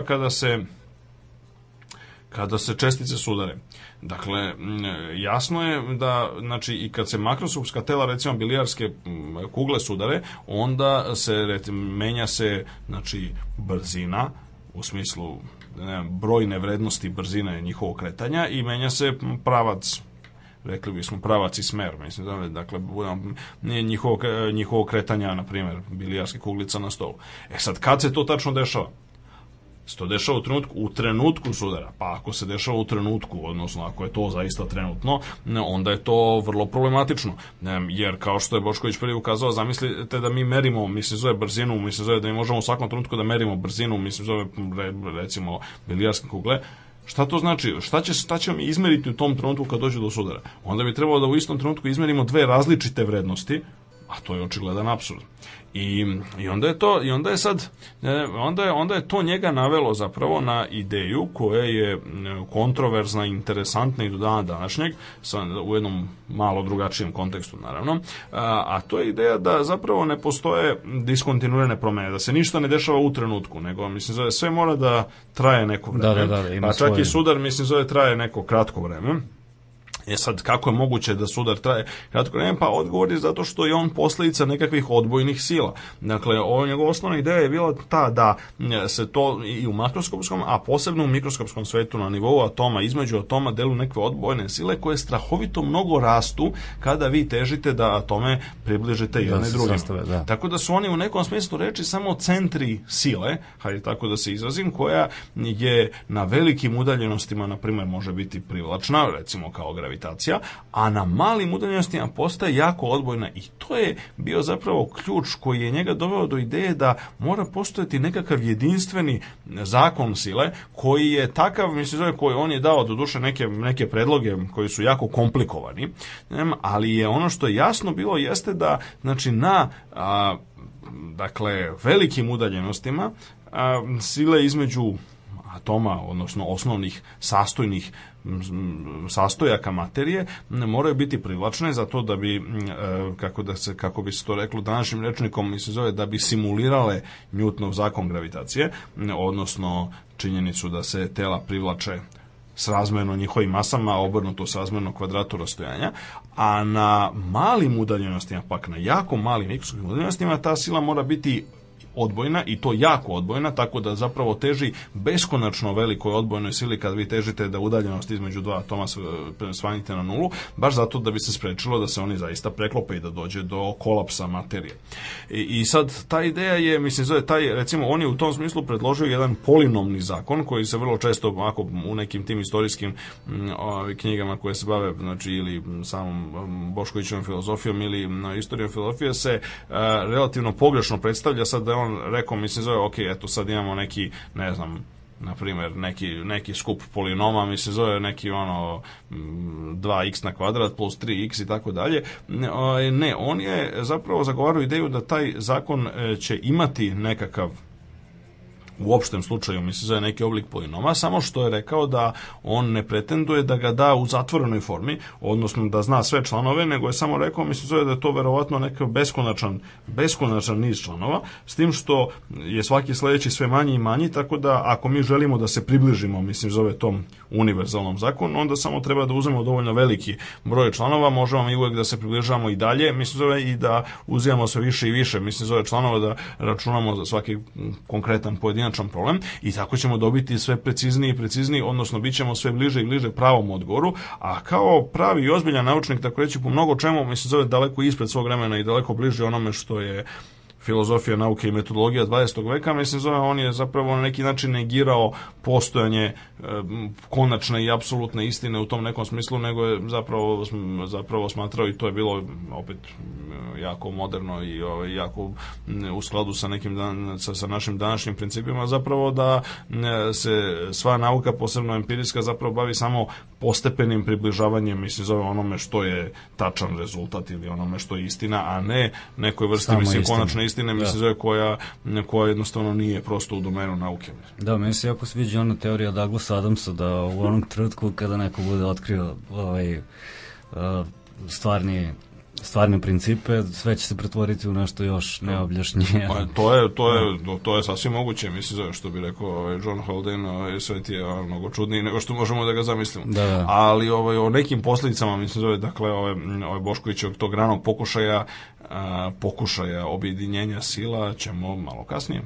kada se čestice sudare? Dakle, jasno je da, znači, i kad se makroskopska tela, recimo bilijarske kugle sudare, onda se menja se, znači, brzina, u smislu brojne vrednosti brzine njihovog kretanja, i menja se pravac, rekli bismo pravac i smer, mislim, dakle, njihovo kretanja, na primjer, bilijarske kuglica na stolu. Sad, kad se to tačno dešava? Se to dešava u trenutku sudara, pa ako se dešava u trenutku, odnosno ako je to zaista trenutno, onda je to vrlo problematično, jer kao što je Bošković prvi ukazao, zamislite da mi merimo, mislim, zove brzinu, mislim, zove da mi možemo u svakom trenutku da merimo brzinu, mislim, zove recimo bilijarske kugle. Šta to znači? Šta ćemo izmeriti u tom trenutku kad dođe do sudara? Onda bi trebalo da u istom trenutku izmerimo dve različite vrednosti, a to je očigledan apsurd. I onda je to njega navelo zapravo na ideju koja je kontroverzna, interesantna i do dana današnjeg, u jednom malo drugačijem kontekstu, naravno, a to je ideja da zapravo ne postoje diskontinuirane promene, da se ništa ne dešava u trenutku, nego, mislim, sve mora da traje neko vreme, pa čak i sudar, mislim, traje neko kratko vreme. Sad, kako je moguće da sudar traje kratko vreme? Pa odgovor je zato što je on posledica nekakvih odbojnih sila. Dakle, njegova osnovna ideja je bila ta da se to i u makroskopskom, a posebno u mikroskopskom svetu na nivou atoma, između atoma deluju neke odbojne sile koje strahovito mnogo rastu kada vi težite da atome približite jedne drugim. Tako da su oni u nekom smislu reči samo centri sile, hajde tako da se izrazim, koja je na velikim udaljenostima, na primjer, može biti privlačna, recimo kao gravitacija, a na malim udaljenostima postaje jako odbojna, i to je bio zapravo ključ koji je njega doveo do ideje da mora postojati nekakav jedinstveni zakon sile koji je takav, mislim, koji on je dao doduše neke predloge koji su jako komplikovani, ali je ono što je jasno bilo jeste da, znači, na dakle, velikim udaljenostima sile između atoma, odnosno osnovnih sastojaka materije, moraju biti privlačne zato da bi, kako bi se to reklo današnjim rečnikom, se zove da bi simulirale Newtonov zakon gravitacije, odnosno činjenicu da se tela privlače srazmerno njihovim masama, obrnuto srazmerno kvadratu rastojanja, a na malim udaljenostima, pak na jako malim mikroskopskim udaljenostima, ta sila mora biti odbojna, i to jako odbojna, tako da zapravo teži beskonačno velikoj odbojnoj sili kad vi težite da udaljenost između dva atoma smanjite na nulu, baš zato da bi se sprečilo da se oni zaista preklope i da dođe do kolapsa materije. I sad ta ideja je, mislim, recimo, on je u tom smislu predložio jedan polinomni zakon koji se vrlo često, ako u nekim tim istorijskim knjigama koje se bave, znači, ili samom Boškovićevom filozofijom ili istorijom filozofije, se relativno pogrešno predstavlja. Sad da je on rekao, mislim, zove, ok, eto sad imamo neki, ne znam, na primjer, neki skup polinoma, mislim, zove neki 2x na kvadrat plus 3x i tako dalje. Ne, on je zapravo zagovarao ideju da taj zakon će imati nekakav, u opštem slučaju, mislim, za neki oblik polinoma, samo što je rekao da on ne pretenduje da ga da u zatvorenoj formi, odnosno da zna sve članove, nego je samo rekao, mislim, da je to verovatno neki beskonačan niz članova, s tim što je svaki sledeći sve manji i manji, tako da ako mi želimo da se približimo, mislim, zove tom univerzalnom zakonu, onda samo treba da uzmemo dovoljno veliki broj članova, možemo mi uvek da se približavamo i dalje, mislim, zove, i da uzimamo sve više i više, mislim, zove članova, da računamo za svaki konkretan pojedinac pojedinačan problem i tako ćemo dobiti sve precizniji i precizniji, odnosno bit ćemo sve bliže i bliže pravom odgovoru, a kao pravi i ozbiljan naučnik, tako reći, po mnogo čemu, mislim, zove daleko ispred svog vremena i daleko bliže onome što je filozofija nauke i metodologija 20. veka, mislim, zove, on je zapravo na neki način negirao postojanje konačne i apsolutne istine u tom nekom smislu, nego je zapravo smatrao, i to je bilo opet jako moderno i jako u skladu sa nekim sa našim današnjim principima, zapravo da se sva nauka, posebno empirijska, zapravo bavi samo postepenim približavanjem, mislim, zove, onome što je tačan rezultat ili onome što je istina, a ne nekoj vrsti, samo mislim, konačne istine, mislim, zove, koja jednostavno nije prosto u domenu nauke. Da, meni se jako sviđa ona teorija Douglasa Adamsa, da u onom trenutku kada neko bude otkrio stvarne principe, sve će se pretvoriti u nešto još neobjašnjenije. To je sasvim moguće, mislim, što bi rekao John Haldane, svet je mnogo čudniji nego što možemo da ga zamislimo. Da. Ali o nekim posljedicama, mislim, dakle, Boškovićevog tog ranog pokušaja objedinjenja sila ćemo malo kasnije.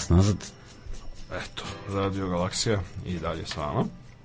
nas nazad. Eto, Radio Galaksija i dalje s vama.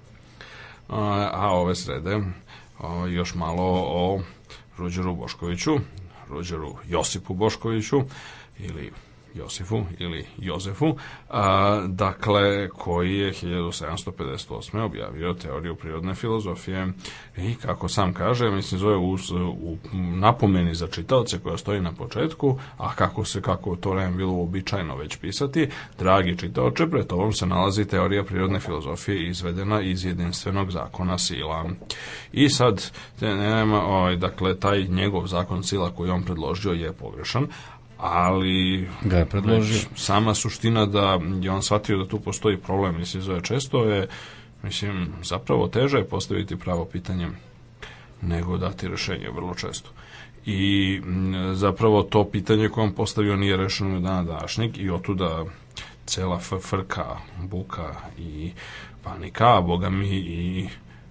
A ove srede još malo o Ruđeru Boškoviću, Ruđeru Josipu Boškoviću ili Josifu ili Jozefu, dakle, koji je 1758. objavio teoriju prirodne filozofije i, kako sam kaže, mislim, zove u napomeni za čitaoce koja stoji na početku, a kako to vreme bilo uobičajeno već pisati, dragi čitaoče, pred tobom se nalazi teorija prirodne filozofije izvedena iz jedinstvenog zakona sila. I sad, dakle, taj njegov zakon sila koji on predložio je pogrešan, ali ga je predložio. Sama suština da je on shvatio da tu postoji problem, mislim, zove često je, mislim, zapravo teže je postaviti pravo pitanje nego dati rešenje vrlo često. I zapravo to pitanje koje on postavio nije rešeno dana današnjeg i otuda cela frka, buka i panika, a boga mi i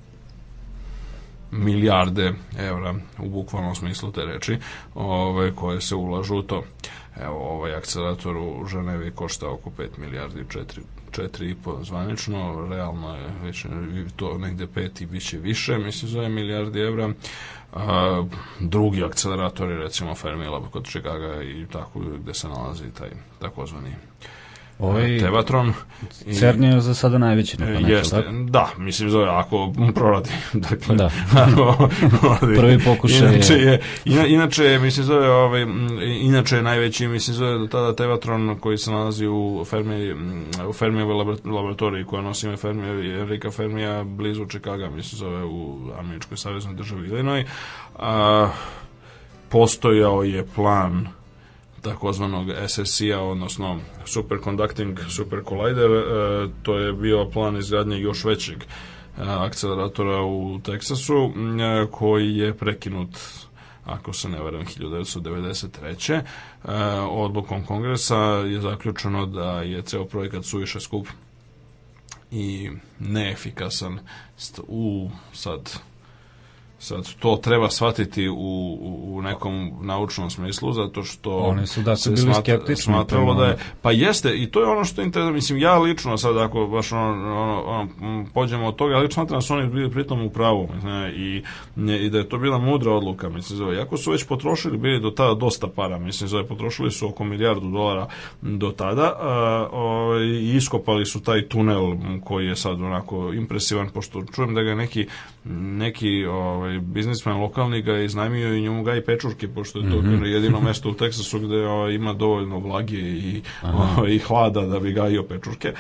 milijarde evra u bukvalnom smislu te reči koje se ulažu u to. Evo, ovaj akcelerator u Ženevi košta oko 5 milijardi, 4,5 zvanično, realno je već to negde 5 i bit će više, mislim, zove milijardi evra. Drugi akceleratori, recimo Fermi Lab kod Chicaga i tako, gde se nalazi taj takozvani Tevatron. CERN je za sada najveći. Jeste, da, mislim, zove, ako proradi. Dakle, da. Prvi pokušaj inače, mislim, zove, inače je najveći, mislim, zove, do tada Tevatron koji se nalazi u Fermijevoj laboratoriji koja nosi ime Enrika Fermija blizu Chicaga, mislim, zove, u američkoj saveznoj državi Illinois. Postojao je plan takozvanog SSC-a, odnosno Superconducting Super Collider, to je bio plan izgradnje još većeg akceleratora u Teksasu, koji je prekinut, ako se ne varam, 1993. Odlukom kongresa je zaključeno da je ceo projekat suviše skup i neefikasan Sad to treba shvatiti u nekom naučnom smislu, zato što oni su dakle bili skeptični, smatralo da je, pa jeste, i to je ono što je interesantno, mislim, ja lično sad ako baš pođemo od toga, ali smatram da su oni bili pritom u pravu, i da je to bila mudra odluka, mislim, zove, jako su već potrošili, bili do tada dosta para, mislim, zove, potrošili su oko $1 milijardu do tada, i iskopali su taj tunel koji je sad onako impresivan, pošto čujem da ga neki biznismen lokalni ga iznajmio i njemu ga i pečurke, pošto je to jedino mesto u Teksasu gde ima dovoljno vlage i hlada da bi gajio pečurke.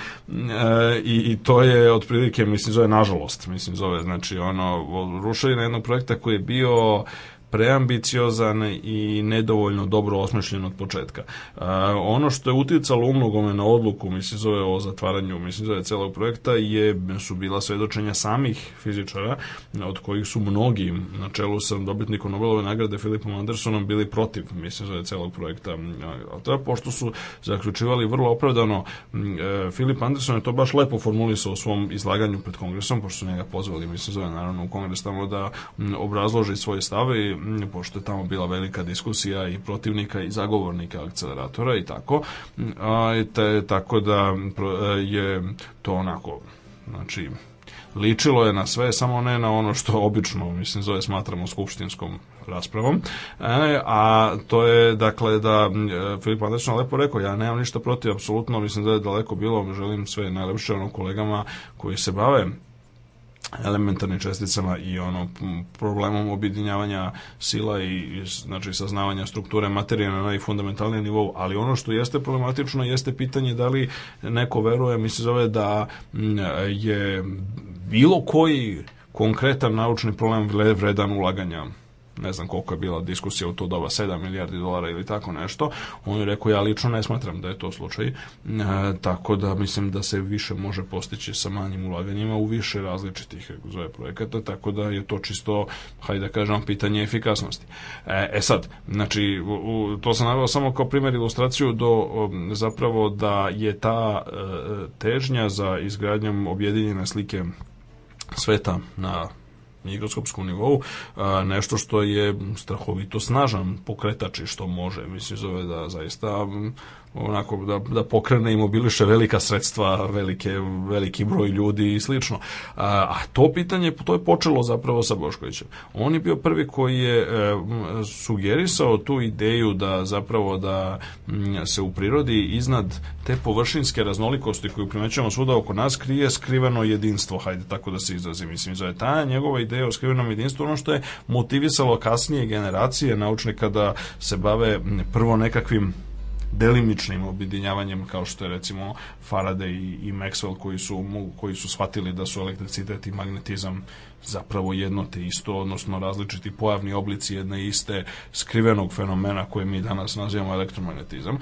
I to je otprilike, mislim, zove, nažalost, mislim, zove, znači, ruševina jednog projekta koji je bio preambiciozan i nedovoljno dobro osmišljen od početka. Ono što je uticalo umnogome na odluku, mislim, zove, o zatvaranju, mislim, zove, celog projekta su bila svedočenja samih fizičara, od kojih su mnogi, na čelu sa dobitnikom Nobelove nagrade Philipom Andersonom, bili protiv, mislim, zove, celog projekta. Pošto su zaključivali vrlo opravdano, Philip Anderson je to baš lepo formulisao u svom izlaganju pred kongresom, pošto su njega pozvali, mislim, zove, naravno, u kongres tamo da obrazloži svoje stave, pošto je tamo bila velika diskusija i protivnika i zagovornika akceleratora i tako. Tako da je to onako, znači, ličilo je na sve, samo ne na ono što obično, mislim, zove, smatramo skupštinskom raspravom. A to je, dakle, da Filip Anderson lepo rekao, ja nemam ništa protiv, apsolutno, mislim da je daleko bilo, želim sve najlepše kolegama koji se bave elementarnim česticama i problemom objedinjavanja sila i, znači, saznavanja strukture materije na najfundamentalnijem nivou, ali ono što jeste problematično jeste pitanje da li neko veruje, mislim, zove, da je bilo koji konkretan naučni problem vredan ulaganja. Ne znam koliko je bila diskusija u to doba, $7 milijardi ili tako nešto. On je rekao, ja lično ne smatram da je to slučaj, tako da mislim da se više može postići sa manjim ulaganjima u više različitih projekata, tako da je to čisto, hajde da kažem, pitanje efikasnosti. Sad, znači, to sam naveo samo kao primjer, ilustraciju zapravo da je ta težnja za izgradnjom objedinjene slike sveta na mikroskopskom nivou, nešto što je strahovito snažan pokretač i što može, mislim, zove da zaista onako da pokrene i mobiliše velika sredstva, veliki broj ljudi i slično. A to pitanje, to je počelo zapravo sa Boškovićem. On je bio prvi koji je sugerisao tu ideju da zapravo da se u prirodi iznad te površinske raznolikosti koju primećujemo svuda oko nas krije skriveno jedinstvo, hajde tako da se izrazim. Mislim, zove ta njegova ideja o skrivenom jedinstvu, ono što je motivisalo kasnije generacije naučnika da se bave prvo nekakvim delimičnim objedinjavanjem, kao što je recimo Faraday i Maxwell, koji su shvatili da su elektricitet i magnetizam zapravo jedno te isto, odnosno različiti pojavni oblici jedne iste skrivenog fenomena koje mi danas nazivamo elektromagnetizam,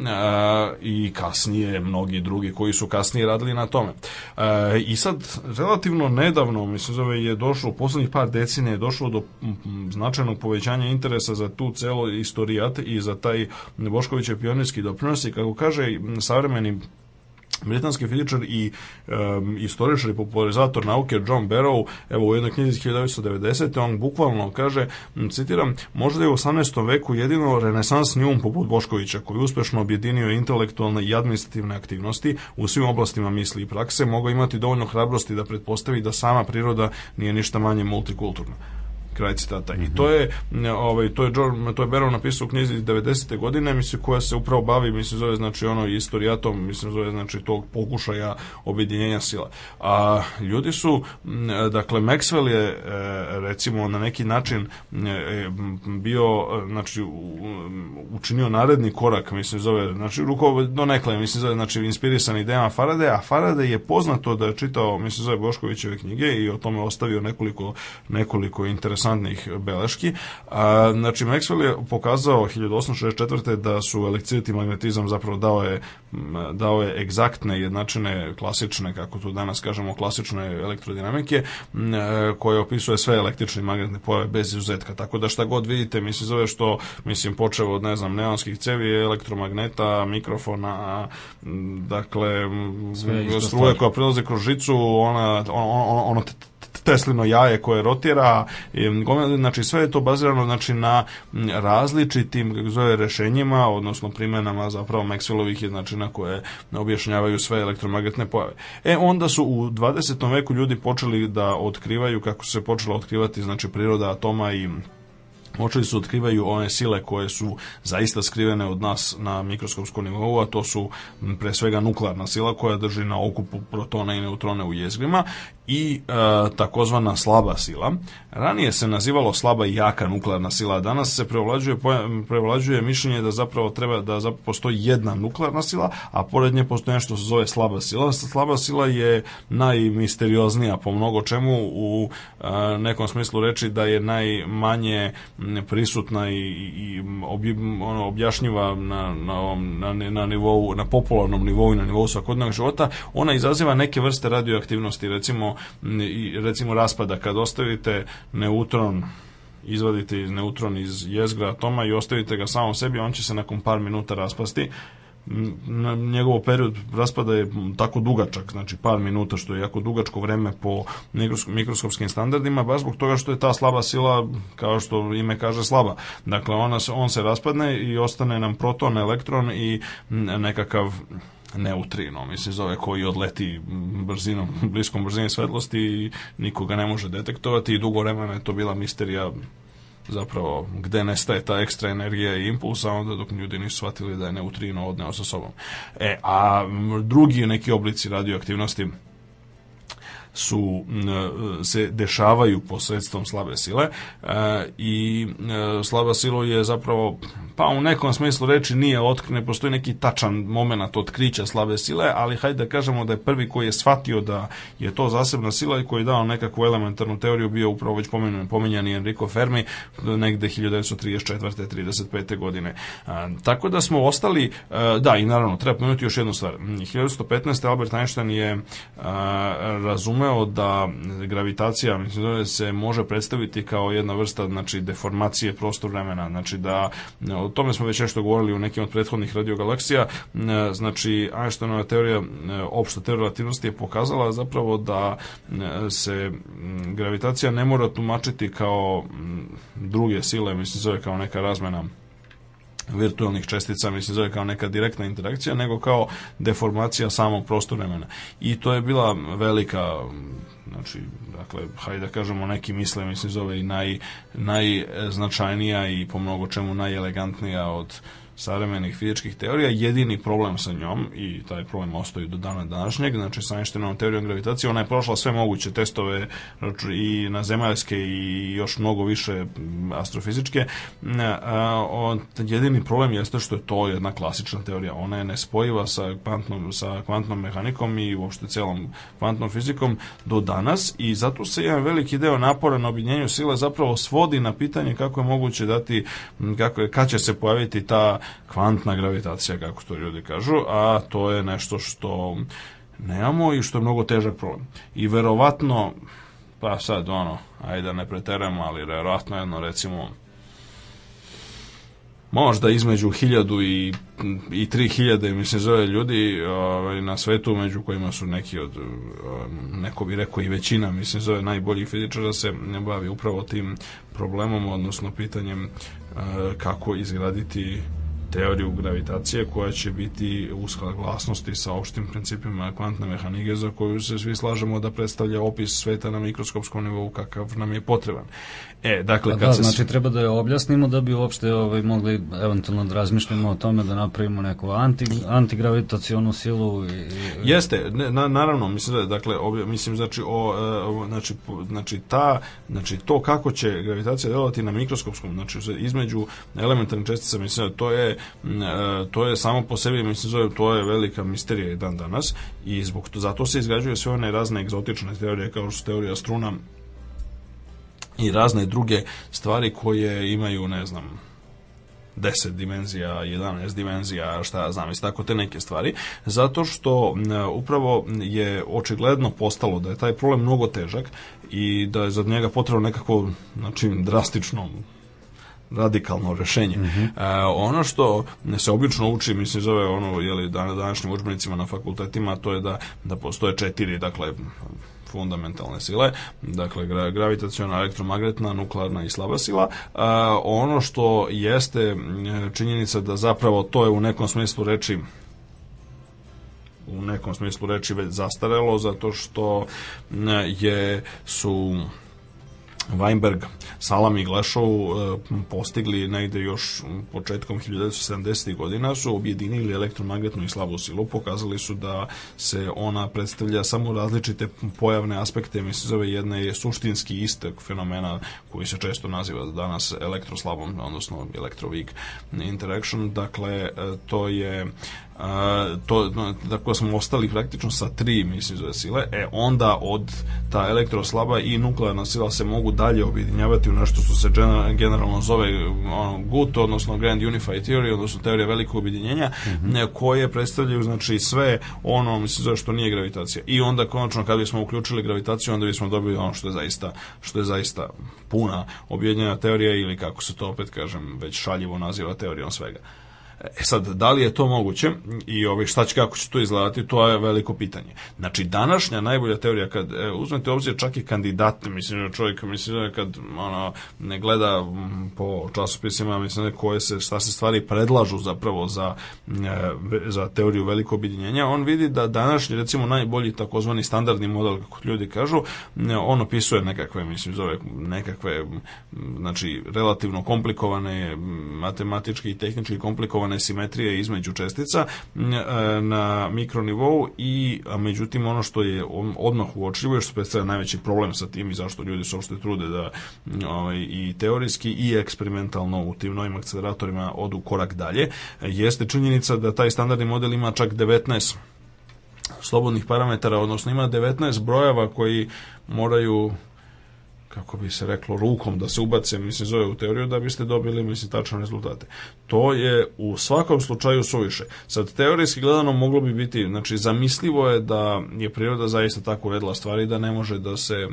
i kasnije mnogi drugi koji su kasnije radili na tome. I sad, relativno nedavno, mislim, je došlo, u poslednjih par decenija je došlo do značajnog povećanja interesa za tu celo istorijat i za taj Boškovićev pionirski doprinos, i kako kaže savremeni britanski fizičar i istoričar i popularizator nauke John Barrow, evo u jednoj knjizi iz 1990. on bukvalno kaže, citiram, možda je u 18. veku jedino renesansni um poput Boškovića, koji uspešno objedinio intelektualne i administrativne aktivnosti u svim oblastima misli i prakse, mogao imati dovoljno hrabrosti da pretpostavi da sama priroda nije ništa manje multikulturna. Kraj citata. I to je Barrow napisao u knjizi 90. godine, mislim, koja se upravo bavi, mislim, zove, znači, istorijatom, mislim, zove, znači, tog pokušaja objedinjenja sila. A ljudi su, dakle, Maxwell je, recimo, na neki način bio, znači, učinio naredni korak, mislim, zove, znači, donekle, mislim, zove, znači, inspirisan idejama Faradaya, a Faraday je poznato da je čitao, mislim, zove, Boškovićeve knjige i o tome ostavio nekoliko interesantnih beleški. Znači, Maxwell je pokazao 1864. da su elektricitet i magnetizam zapravo dao je egzaktne, jednačine, klasične, kako tu danas kažemo, klasične elektrodinamike, koje opisuje sve električne i magnetne pojave bez izuzetka. Tako da šta god vidite, mislim, zove što, mislim, počeo od, ne znam, neonskih cevi, elektromagneta, mikrofona, dakle, struje koja prelaze kroz žicu, ono Teslino jaje koje rotira, znači sve je to bazirano, znači, na različitim rešenjima, odnosno primenama zapravo Maxwellovih jednačina koje objašnjavaju sve elektromagnetne pojave. Onda su u 20. veku ljudi počeli da otkrivaju, kako se počela otkrivati, znači, priroda atoma, i počeli su otkrivaju one sile koje su zaista skrivene od nas na mikroskopskom nivou, a to su pre svega nuklearna sila koja drži na okupu protona i neutrone u jezgrima, i takozvana slaba sila. Ranije se nazivalo slaba i jaka nuklearna sila, a danas se prevlađuje mišljenje da zapravo postoji jedna nuklearna sila, a pored nje postoji nešto što se zove slaba sila. Slaba sila je najmisterioznija po mnogo čemu, u nekom smislu reči da je najmanje prisutna i objašnjiva na nivou, na popularnom nivou i na nivou svakodnevnog života. Ona izaziva neke vrste radioaktivnosti, recimo raspada. Kad ostavite neutron, izvadite neutron iz jezgra atoma i ostavite ga samom sebi, on će se nakon par minuta raspasti. Njegov period raspada je tako dugačak, znači par minuta, što je jako dugačko vreme po mikroskopskim standardima, baš zbog toga što je ta slaba sila, kao što ime kaže, slaba. Dakle, on se raspadne i ostane nam proton, elektron i nekakav neutrino, mislim, zove, koji odleti bliskom brzini svetlosti i nikoga ne može detektovati, i dugo vremena je to bila misterija zapravo gde nestaje ta ekstra energija i impulsa, onda dok ljudi nisu shvatili da je neutrino odneo sa sobom. A drugi neki oblici radioaktivnosti se dešavaju posredstvom slabe sile, i slaba sila je zapravo, pa u nekom smislu reči ne postoji neki tačan moment otkrića slabe sile, ali hajde da kažemo da je prvi koji je shvatio da je to zasebna sila i koji je dao nekakvu elementarnu teoriju bio upravo već pominjani Enrico Fermi negde 1934. 35. godine. Tako da smo ostali, i naravno treba pomenuti još jednu stvar. 1915. Albert Einstein je razumeo razumeo da gravitacija, mislim, se može predstaviti kao jedna vrsta, znači, deformacije prostor-vremena, znači da, o tome smo već nešto govorili u nekim od prethodnih radiogalaksija, znači Einsteinova teorija, opšta teorija relativnosti je pokazala zapravo da se gravitacija ne mora tumačiti kao druge sile, mislim, zove kao neka razmena virtualnih čestica, mislim, zove kao neka direktna interakcija, nego kao deformacija samog prostor-vremena. I to je bila velika, znači, dakle, hajde da kažemo, neki misle, mislim, zove i najznačajnija i po mnogo čemu najelegantnija od savremenih fizičkih teorija. Jedini problem sa njom, i taj problem ostaje do dana današnjeg, znači sa Einsteinovom teorijom gravitacije, ona je prošla sve moguće testove i na zemaljske i još mnogo više astrofizičke. Jedini problem jeste što je to jedna klasična teorija. Ona je nespojiva sa kvantnom mehanikom i uopšte celom kvantnom fizikom do danas, i zato se jedan veliki deo napora na objedinjenju sile zapravo svodi na pitanje kako je moguće dati, kad će se pojaviti ta kvantna gravitacija, kako to ljudi kažu, a to je nešto što nemamo i što je mnogo težak problem. I verovatno, pa sad ajde da ne preteramo, ali verovatno jedno, recimo, možda između 1000 i 3000, mislim, zove ljudi na svetu, među kojima su neki od, neko bi rekao i većina, mislim, zove najboljih fizičara se ne bavi upravo tim problemom, odnosno pitanjem kako izgraditi teoriju gravitacije koja će biti u saglasnosti sa opštim principima kvantne mehanike, za koju se svi slažemo da predstavlja opis sveta na mikroskopskom nivou kakav nam je potreban. Dakle, znači treba da je objasnimo da bi uopšte mogli eventualno da razmišljamo o tome da napravimo neku antigravitacionu silu. Jeste, naravno, mislim, dakle, znači to kako će gravitacija delovati na mikroskopskom, znači između elementarnih čestica, mislim, to je samo po sebi, mislim, to je velika misterija i dan danas, i zato se izgrađuju sve one razne egzotične teorije, kao što su teorija struna i razne druge stvari koje imaju, ne znam, 10 dimenzija, 11 dimenzija, šta ja znam, tako te neke stvari, zato što upravo je očigledno postalo da je taj problem mnogo težak i da je za njega potrebno nekako, znači, drastično, radikalno rešenje. Ono što se obično uči, mislim, zove današnjim udžbenicima na fakultetima, to je da postoje 4, dakle, fundamentalne sile, dakle, gravitaciona, elektromagnetna, nuklearna i slaba sila. Ono što jeste činjenica da zapravo to je u nekom smislu reči već zastarelo, zato što su Weinberg, Salam i Glashow postigli negde još početkom 1970. godina, su objedinili elektromagnetnu i slabu silu, pokazali su da se ona predstavlja samo različite pojavne aspekte, mislim, zove jedna je suštinski istek fenomena koji se često naziva danas elektroslabom, odnosno electro-weak interaction, dakle, to je tako smo ostali praktično sa 3, mislim, zove sile, onda od ta elektroslaba i nuklearna sila se mogu dalje objedinjavati u nešto što se generalno zove GUT, odnosno Grand Unified Theory, odnosno teorija velikog objedinjenja, koje predstavljaju, znači, sve ono, mislim, zove što nije gravitacija. I onda konačno kad bismo uključili gravitaciju, onda bismo dobili ono što je zaista puna objedinjena teorija, ili kako se to opet, kažem, već šaljivo naziva teorijom svega. Sad, da li je to moguće i kako će to izgledati, to je veliko pitanje. Znači, današnja najbolja teorija, kad uzmete obzir čak i kandidate, mislim, čovjek, mislim, kad ne gleda po časopisima, mislim, šta se stvari predlažu zapravo za teoriju velikog objedinjenja, on vidi da današnji, recimo, najbolji takozvani standardni model, kako ljudi kažu, on opisuje nekakve, mislim, nekakve, znači, relativno komplikovane, matematički i tehnički komplikovane simetrije između čestica na mikronivou, međutim, ono što je odmah uočljivo je što predstavlja najveći problem sa tim i zašto ljudi se uopšte trude da i teorijski i eksperimentalno u tim novim akceleratorima odu korak dalje, jeste činjenica da taj standardni model ima čak 19 slobodnih parametara, odnosno ima 19 brojeva koji moraju kako bi se reklo, rukom da se ubace, mislim, zove u teoriju da biste dobili, mislim, tačne rezultate. To je u svakom slučaju suviše. Sad, teorijski gledano moglo bi biti, znači, zamislivo je da je priroda zaista tako uredila stvari da ne može da se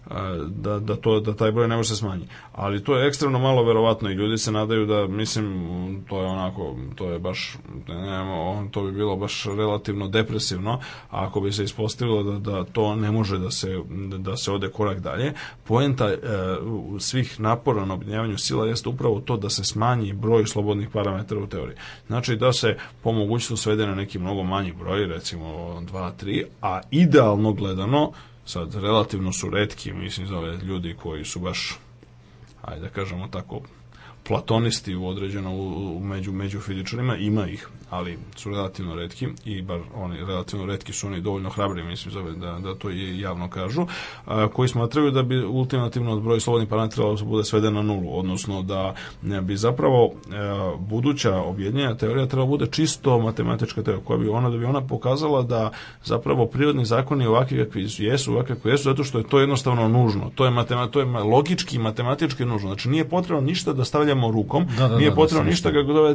da taj broj ne može se smanjiti. Ali to je ekstremno malo verovatno i ljudi se nadaju da, mislim, to je onako, to je baš, to bi bilo baš relativno depresivno ako bi se ispostavilo da to ne može da se ode korak dalje. Poenta svih napora na objedinjavanju sila jeste upravo to da se smanji broj slobodnih parametara u teoriji. Znači da se po mogućnosti svede na neki mnogo manji broj, recimo 2, 3, a idealno gledano, sad relativno su retki, mislim, za ove ljudi koji su baš, ajde da kažemo tako, platonisti u određeno među fizičarima, ima ih, ali su relativno retki i bar oni relativno retki su oni dovoljno hrabri, mislim, da to i javno kažu, koji smatraju da bi ultimativno broj slobodnih parametara bude sveden na nulu, odnosno da bi zapravo buduća objedinjena teorija trebala bude čisto matematička teorija, koja bi ona pokazala da zapravo prirodni zakoni ovakvi kakvi jesu, zato što je to jednostavno nužno. To je logički i matematički nužno. Znači nije potrebno ništa da stavljamo rukom, nije potrebno ništa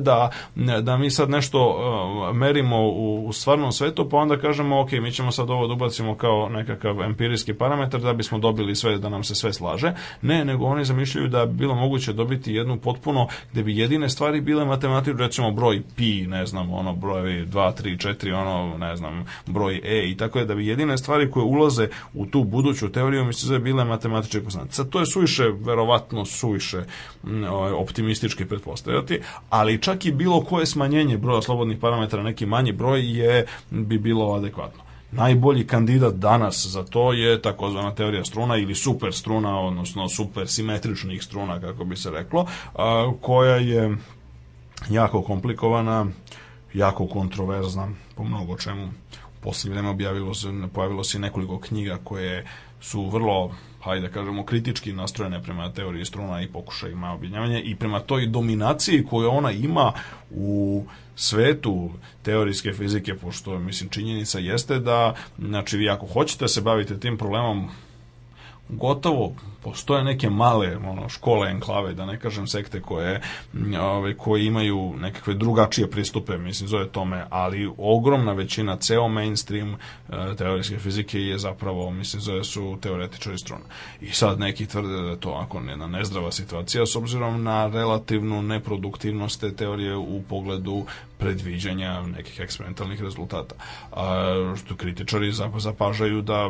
da mi sad nešto merimo u stvarnom svetu, pa onda kažemo, ok, mi ćemo sad ovo da ubacimo kao nekakav empirijski parametar da bismo dobili sve, da nam se sve slaže. Ne, nego oni zamišljaju da bi bilo moguće dobiti jednu potpuno, gde bi jedine stvari bile matematičke, recimo broj pi, ne znam, ono, brojevi 2, 3, 4, ono, ne znam, broj e i tako je, da bi jedine stvari koje ulaze u tu buduću teoriju, mislim, da bile matematičke konstante. Sad, to je verovatno suviše optimistički pretpostavljati, ali čak i bilo koje smanjenje broja slobodnih parametara, neki manji broj bi bilo adekvatno. Najbolji kandidat danas za to je takozvana teorija struna ili super struna, odnosno super simetričnih struna, kako bi se reklo, koja je jako komplikovana, jako kontroverzna po mnogo čemu. U posljednje vreme pojavilo se nekoliko knjiga koje su vrlo, hajde da kažemo, kritički nastrojene prema teoriji struna i pokušajima objedinjavanja i prema toj dominaciji koju ona ima u svetu teorijske fizike, pošto, mislim, činjenica jeste da, znači, vi ako hoćete se bavite tim problemom, gotovo postoje neke male škole, enklave, da ne kažem sekte koje imaju nekakve drugačije pristupe, mislim, zove tome, ali ogromna većina, ceo mainstream teorijske fizike je zapravo, mislim, zove su teoretičari struna. I sad neki tvrde da je to ako jedna nezdrava situacija s obzirom na relativnu neproduktivnost te teorije u pogledu predviđanja nekih eksperimentalnih rezultata. Što kritičari zapažaju da,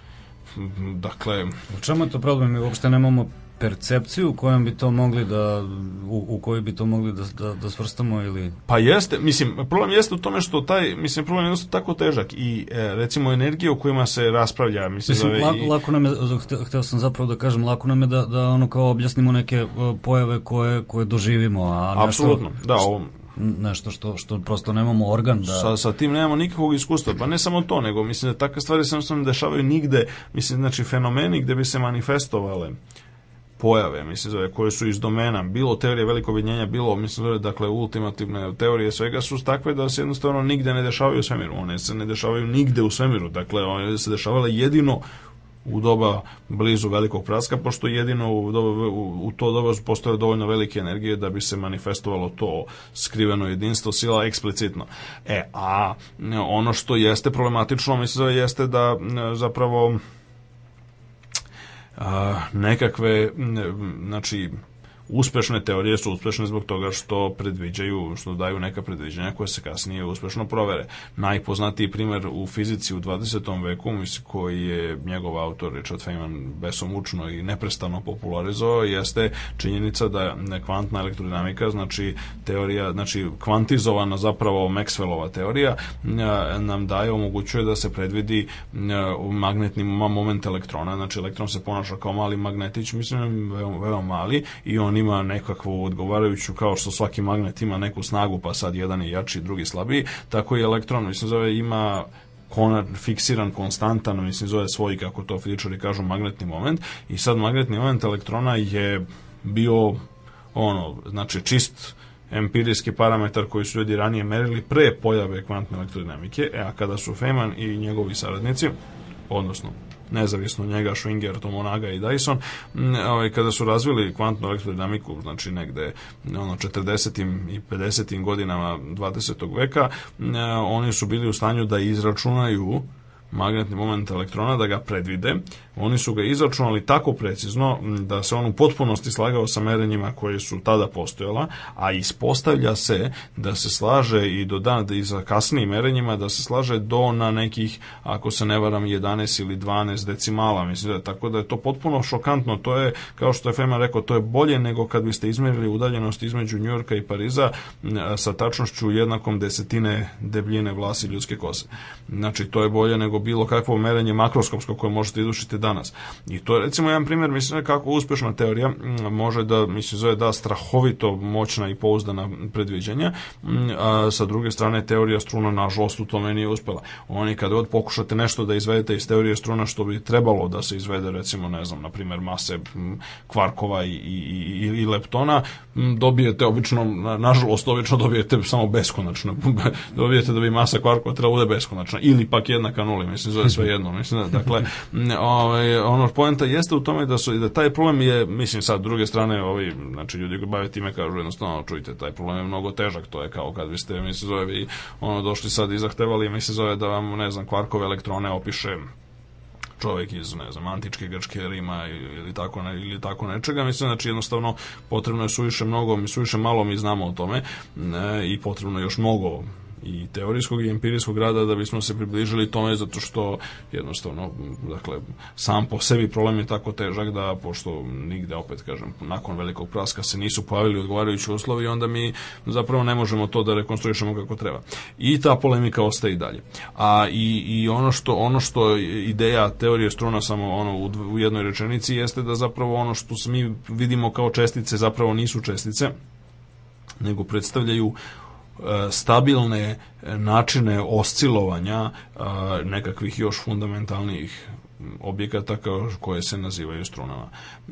dakle, u čemu je to problem? Mi uopšte nemamo percepciju kojom bi to mogli u kojoj bi to mogli da svrstamo ili... Pa jeste, mislim, problem jeste u tome što problem je jednostavno tako težak i recimo energije u kojima se raspravlja, mislim lako nam je, hteo sam zapravo da kažem, lako nam je da ono kao objasnimo neke pojave koje doživimo, a apsolutno, da, nešto što prosto nemamo organ da... Sa tim nemamo nikakvog iskustva, pa ne samo to, nego mislim da takve stvari se jednostavno dešavaju nigde, mislim, znači fenomeni gde bi se manifestovale pojave, mislim, koje su iz domena, bilo teorije velikog objedinjenja, bilo, mislim, dakle, ultimativne teorije svega su takve da se jednostavno nigde ne dešavaju u svemiru, one se ne dešavaju nigde u svemiru, dakle, one se dešavale jedino u doba blizu velikog praska, pošto jedino u to doba postoje dovoljno velike energije da bi se manifestovalo to skriveno jedinstvo sila eksplicitno. A ono što jeste problematično, mislim, jeste da zapravo nekakve, znači, uspešne teorije su uspešne zbog toga što daju neka predviđanja koje se kasnije uspešno provere. Najpoznatiji primer u fizici u 20. veku, koji je njegov autor Richard Feynman besomučno i neprestano popularizovao, jeste činjenica da kvantna elektrodinamika, znači teorija, znači kvantizovana zapravo Maxwellova teorija, nam omogućuje da se predvidi magnetni moment elektrona, znači elektron se ponaša kao mali magnetić, mislim, veoma mali, i on ima nekakvu odgovarajuću, kao što svaki magnet ima neku snagu, pa sad jedan je jači, drugi slabiji, tako i elektron, mislim, ima fiksiran, konstantan, mislim, zove svoj, kako to fizičari kažu, magnetni moment, i sad magnetni moment elektrona je bio znači čist empirijski parametar koji su ljudi ranije merili pre pojave kvantne elektrodinamike, a kada su Feynman i njegovi saradnici, odnosno nezavisno od njega Schwinger, Tomonaga i Dyson, kada su razvili kvantnu elektrodinamiku, znači negde 40. i 50. godinama 20. veka, oni su bili u stanju da izračunaju magnetni moment elektrona, da ga predvide. Oni su ga izračunali tako precizno da se on u potpunosti slagao sa merenjima koje su tada postojala, a ispostavlja se da se slaže i za kasnijim merenjima da se slaže do na nekih, ako se ne varam, 11 ili 12 decimala. Mislim da tako da je to potpuno šokantno. To je, kao što je Feynman rekao, to je bolje nego kad biste izmerili udaljenost između Njujorka i Pariza sa tačnošću jednakom desetine debljine vlasi ljudske kose. Znači, to je bolje nego bilo kakvo merenje makroskopsko koje možete izvršiti danas. I to je recimo jedan primjer, mislim, kako uspešna teorija može da, mislim, zove da strahovito moćna i pouzdana predviđanja, a sa druge strane teorija struna nažalost u tome nije uspela. Oni kada god pokušate nešto da izvedete iz teorije struna što bi trebalo da se izvede, recimo, ne znam, na primjer mase kvarkova i leptona, dobijete obično, nažalost obično dobijete samo beskonačno. Dobijete da bi masa kvarkova trebala bude beskonačna ili pak jednaka nuli, mislim, zove sve jedno. Mislim, dakle, ono poenta jeste u tome da taj problem je, mislim, sad, druge strane, znači, ljudi koji bave time kažu jednostavno, čujte, taj problem je mnogo težak, to je kao kad biste, mislim, zove, vi došli sad i zahtevali, mislim, zove da vam, ne znam, kvarkove elektrone opiše čovjek iz, ne znam, antičke Grčke, Rima ili tako nečega. Mislim, znači, jednostavno potrebno je suviše mnogo, suviše malo mi znamo o tome i potrebno je još mnogo i teorijskog i empirijskog rada da bismo se približili tome, zato što jednostavno, dakle, sam po sebi problem je tako težak da, pošto nigde, opet kažem, nakon velikog praska se nisu pojavili odgovarajući uslovi, onda mi zapravo ne možemo to da rekonstruišemo kako treba. I ta polemika ostaje i dalje. A i ono što ideja teorije struna samo u jednoj rečenici jeste da zapravo ono što mi vidimo kao čestice zapravo nisu čestice, nego predstavljaju stabilne načine oscilovanja nekakvih još fundamentalnijih objekata koje se nazivaju strunama.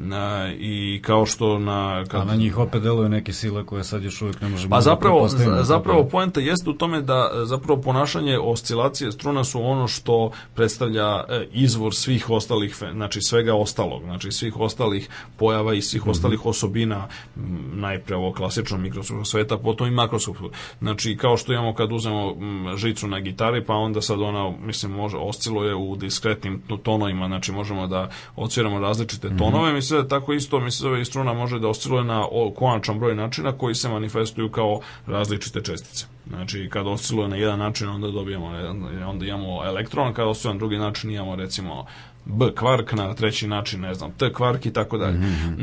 I kao što na njih opet deluje neke sile koje sad još uvijek ne možemo... Pa zapravo poenta jeste u tome da zapravo ponašanje oscilacije struna su ono što predstavlja izvor svih ostalih, znači svega ostalog, znači svih ostalih pojava i svih ostalih osobina, najpre ovo klasično mikroskopskog sveta, potom i makroskopskog. Znači, kao što imamo kad uzmemo žicu na gitari, pa onda sad ona, mislim, osciluje u diskretnim tonovima, znači možemo da odsviramo različite tonove, mislim da tako isto, mislim da struna može da osciluje na konačan broj načina koji se manifestuju kao različite čestice. Znači, kada osciluje na jedan način, onda onda imamo elektron, kada osciluje na drugi način, imamo, recimo, B kvark, na treći način, ne znam, T kvark i tako dalje.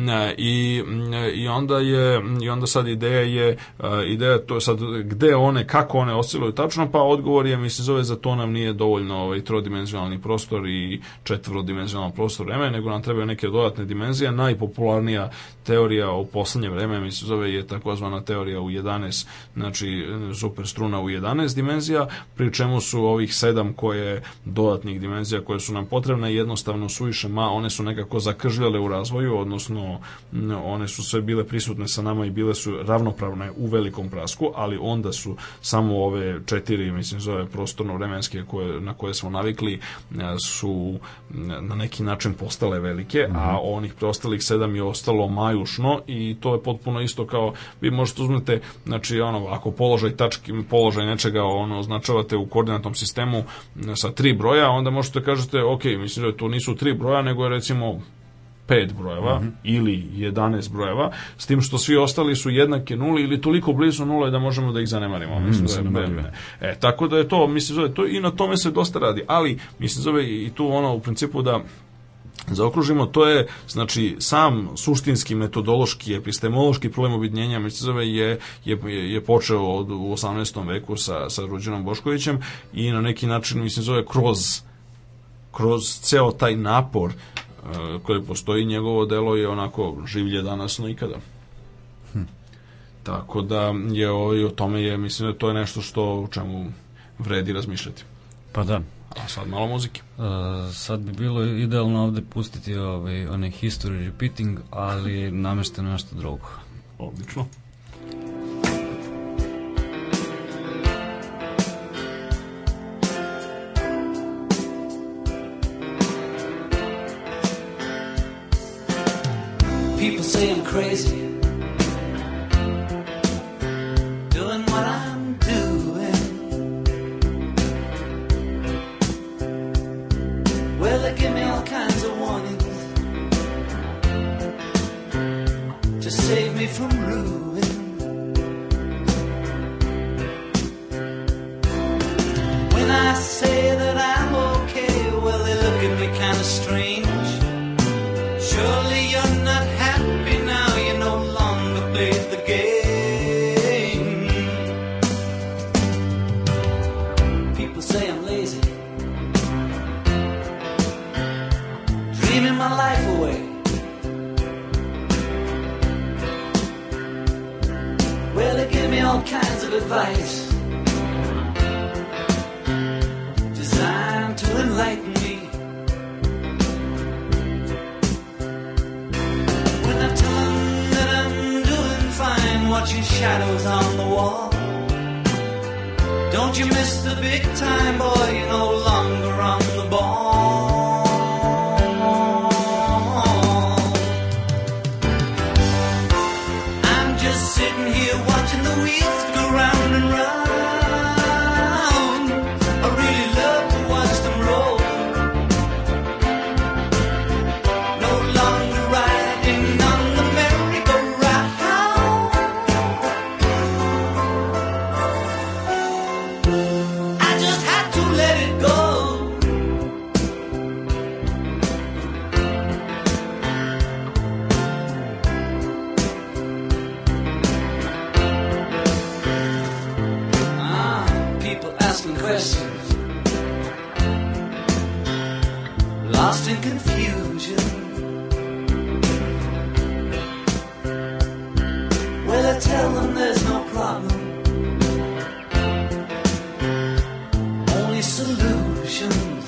I onda sad ideja to je sad gde one, kako one osciluju tačno, pa odgovor je, mislim, zove za to nam nije dovoljno trodimenzionalni prostor i četvorodimenzionalan prostor vreme, nego nam trebaju neke dodatne dimenzije. Najpopularnija teorija u poslednje vreme, mislim, zove je takozvana teorija u 11, znači super struna u 11 dimenzija, pri čemu su ovih 7 dodatnih dimenzija koje su nam potrebne jednostavno suviše one su nekako zakržljale u razvoju, odnosno one su sve bile prisutne sa nama i bile su ravnopravne u velikom prasku, ali onda su samo ove 4, mislim, zove prostorno-vremenske na koje smo navikli su na neki način postale velike, a onih preostalih 7 je ostalo majušno i to je potpuno isto kao, vi možete uzmete, znači, ako položaj nečega označavate u koordinatnom sistemu sa 3 broja, onda možete kažete, ok, mislim da to nisu 3 broja, nego je, recimo, 5 brojeva ili 11 brojeva, s tim što svi ostali su jednake nuli ili toliko blizu nule da možemo da ih zanemarimo. Tako da je to, mislim, zove, to i na tome se dosta radi, ali, mislim, zove i tu u principu da zaokružimo, to je, znači, sam suštinski, metodološki, epistemološki problem objedinjenja, mislim, zove, je počeo u 18. veku sa Ruđerom Boškovićem i na neki način, mislim, zove, kroz ceo taj napor koji postoji, njegovo delo je onako življe danas no ikada. Tako da je o tome je, mislim da to je nešto o čemu vredi razmišljati. Pa da. A sad malo muzike. Sad bi bilo idealno ovde pustiti onaj history repeating, ali namešteno nešto drugo. Odlično. People say I'm crazy, doing what I'm doing. Well, they give me all kinds of warnings to save me from ruin. When I say that I'm okay, well, they look at me kind of strange. Surely you're not happy now, you no longer play the game. People say I'm lazy, dreaming my life away. Well, they give me all kinds of advice designed to enlighten me. When I tell them that I'm doing fine, watching shadows on the wall, don't you miss the big time, boy, you're no longer on the ball. I'm just sitting here watching the wheels go round and round. I really love to watch them roll. No longer riding on the merry-go-round. I just had to let it go. People asking questions, lost in confusion. Well, I tell them there's no problem, only solutions.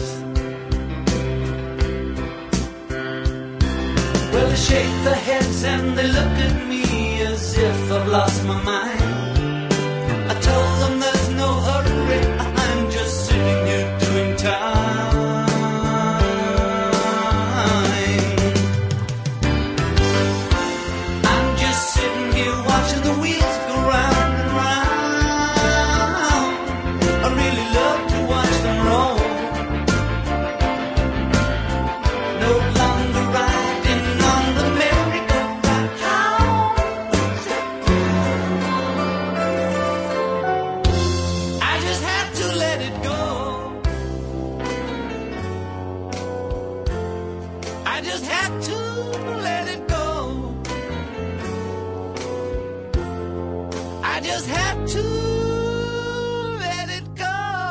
Well, they shake their heads and they look at me as if I've lost my mind. I told them there's no hurry, I'm just sitting here doing time. I'm just sitting here watching the wheels go round and round. I really love to watch them roll. No longer riding on the merry-go-round. I just had to let it go. I just had to let it go. I just had to let it go.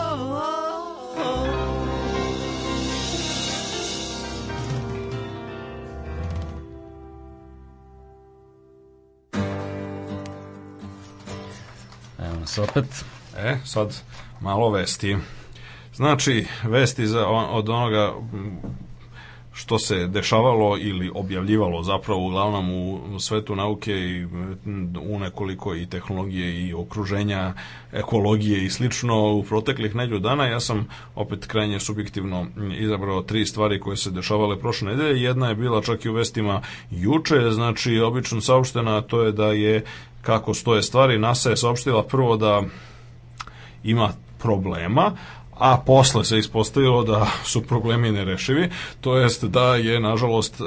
Evo nas opet. Sad malo vesti. Znači, vesti od onoga što se dešavalo ili objavljivalo zapravo uglavnom u svetu nauke i u nekoliko i tehnologije i okruženja, ekologije i slično u proteklih nedelju dana. Ja sam opet krajnje subjektivno izabrao 3 stvari koje se dešavale prošle nedelje. Jedna je bila čak i u vestima juče, znači obično saopštena, to je da je, kako stoje stvari, NASA je saopštila prvo da ima problema, a posle se ispostavilo da su problemi nerešivi, to jest da je nažalost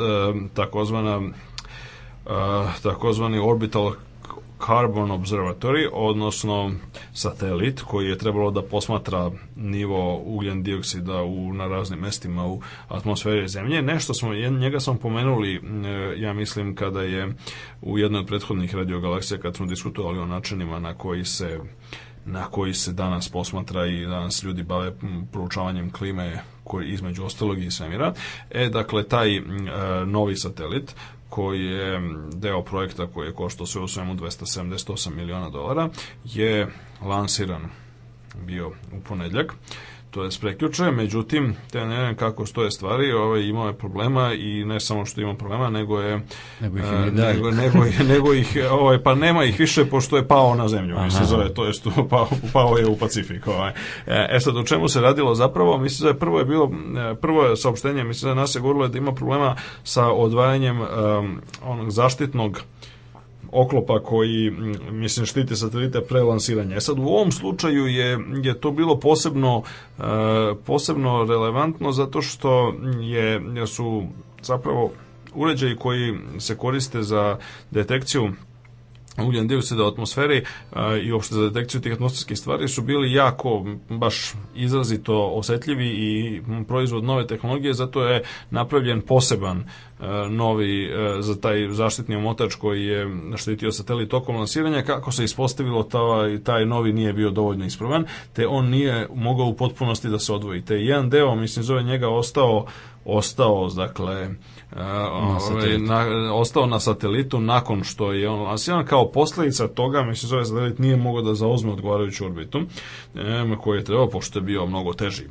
takozvani Orbital Carbon Observatory, odnosno satelit koji je trebalo da posmatra nivo ugljen dioksida na raznim mestima u atmosferi Zemlje. Njega smo pomenuli, ja mislim, kada je u jednoj od prethodnih radiogalaksija, kad smo diskutovali o načinima na koji se danas posmatra i danas ljudi bave proučavanjem klime između ostalog i svemira. Dakle, taj novi satelit koji je deo projekta koji je koštao sve u svemu $278 miliona, je lansiran bio u ponedjeljak. to je prekjuče, međutim, te ne znam kako stoje stvari, imao je problema i ne samo što ima problema, nego ih pa nema ih više pošto je pao na zemlju, mislim zove, to jest pao je u Pacifik. Sad, o čemu se radilo zapravo, mislim da prvo je saopštenje, mislim da nas je govorilo da ima problema sa odvajanjem onog zaštitnog oklopa koji, mislim, štiti satelite pre lansiranja. Sad, u ovom slučaju je to bilo posebno relevantno zato što su zapravo uređaji koji se koriste za detekciju ugljen dioksida u atmosferi i uopšte za detekciju tih atmosferskih stvari su bili jako, baš izrazito osetljivi i proizvod nove tehnologije, zato je napravljen poseban novi za taj zaštitni omotač koji je štitio satelit tokom lansiranja. Kako se ispostavilo, taj novi nije bio dovoljno ispravan, te on nije mogao u potpunosti da se odvoji. Te jedan deo, mislim, zove njega ostao, dakle, ostao na satelitu nakon što je on lansiran. Kao posljedica toga, mislim, zove satelit nije mogao da zauzme odgovarajuću orbitu koji je trebao, pošto je bio mnogo teži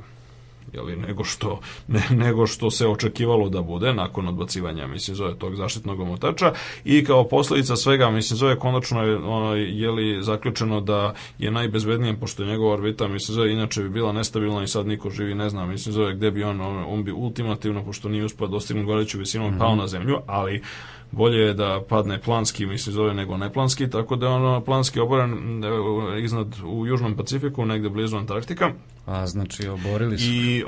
nego što se očekivalo da bude nakon odbacivanja, mislim, zove tog zaštitnog omotača, i kao posljedica svega, mislim, zove konačno je zaključeno da je najbezbednije, pošto je njegova orbita, mislim, zove inače bi bila nestabilna i sad niko živi ne zna, mislim, zove gde bi on bi ultimativno, pošto nije uspio dostigne odgovarajuću visinu, pao na zemlju, ali bolje je da padne planski, mislim, zove, nego neplanski, tako da je on planski oboren u Južnom Pacifiku, negde blizu Antarktika. A, znači, oborili su. I,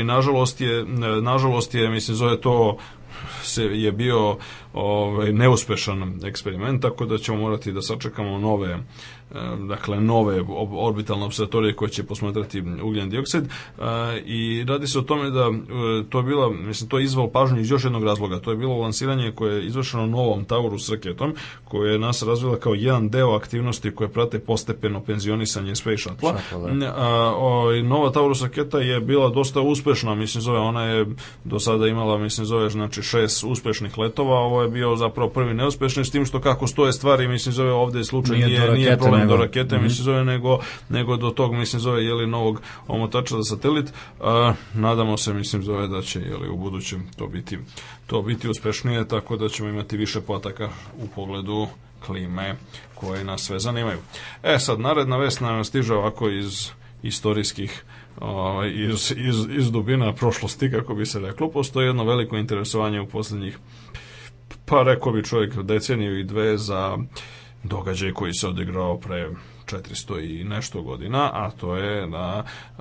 nažalost je, mislim, zove, to je bio neuspešan eksperiment, tako da ćemo morati da sačekamo nove orbitalne observatorije koje će posmatrati ugljen dioksid, i radi se o tome da to je bila, mislim, to je izvalo pažnju iz još jednog razloga. To je bilo lansiranje koje je izvršeno novom Taurus raketom, koje je NASA razvila kao jedan deo aktivnosti koje prate postepeno penzionisanje Space Shuttle. Nova Taurus raketa je bila dosta uspešna, mislim, zove, ona je do sada imala, mislim, zove, znači 6 uspešnih letova, ovo je bio zapravo prvi neuspešni, s tim što kako stoje stvari, mislim, zove, ovde slučaj nije problem do rakete, mislim, zove, nego do tog, mislim, zove, novog omotača za satelit. Nadamo se, mislim, zove, da će, u budućem to biti uspešnije, tako da ćemo imati više podataka u pogledu klime koje nas sve zanimaju. Sad, naredna vest nam stiže ovako iz istorijskih, iz dubina prošlosti, kako bi se reklo. Postoji jedno veliko interesovanje u poslednjih, pa rekao bi čovjek, deceniju i dve za događaj koji se odigrao pre 400 i nešto godina, a to je na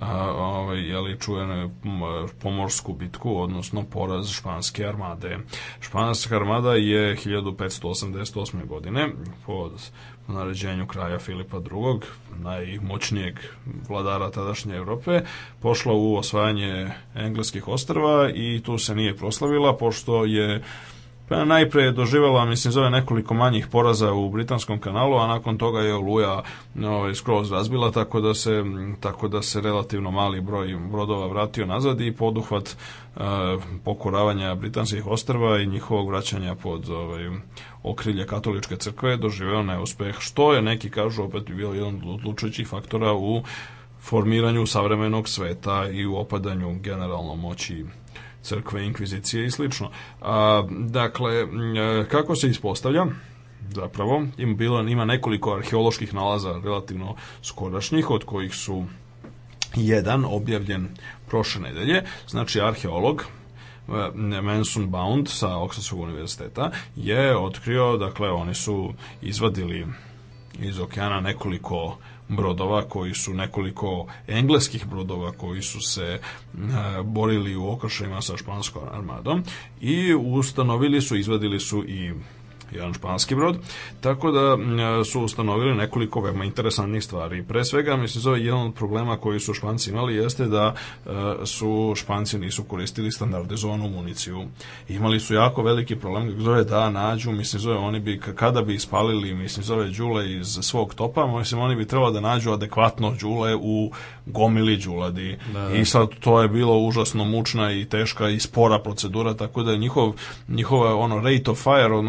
čuvenu pomorsku bitku, odnosno poraz španske armade. Španska armada je 1588. godine pod naređenju kralja Filipa II, najmoćnijeg vladara tadašnje Evrope, pošla u osvajanje engleskih ostrva i tu se nije proslavila, pošto je najpre doživjela, mislim, zove, nekoliko manjih poraza u Britanskom kanalu, a nakon toga je Oluja skroz razbila, tako da se relativno mali broj brodova vratio nazad i poduhvat pokoravanja britanskih ostrva i njihovog vraćanja pod okrilje katoličke crkve doživeo neuspeh, što je, neki kažu, opet bi bio jedan od odlučujućih faktora u formiranju savremenog sveta i u opadanju generalno moći crkve, inkvizicije i slično. Dakle, kako se ispostavlja, zapravo, ima nekoliko arheoloških nalaza relativno skorašnjih, od kojih su jedan objavljen prošle nedelje. Znači, arheolog Manson Bound sa Oxfordskog univerziteta je otkrio, dakle, oni su izvadili iz okeana nekoliko brodova nekoliko engleskih brodova koji su se borili u okršajima sa španskom armadom i izvadili su i jedan španski brod, tako da su ustanovili nekoliko veoma interesantnih stvari. Pre svega, mislim, zove, jedan od problema koji su Španci imali jeste da su Španci nisu koristili standardizovanu municiju. Imali su jako veliki problem, zove, da nađu, mislim, zove, oni bi, kada bi ispalili, mislim, zove, đule iz svog topa, mislim, oni bi trebalo da nađu adekvatno đule u gomili đuladi. I sad to je bilo užasno mučna i teška i spora procedura, tako da njihova rate of fire, odnosno brzina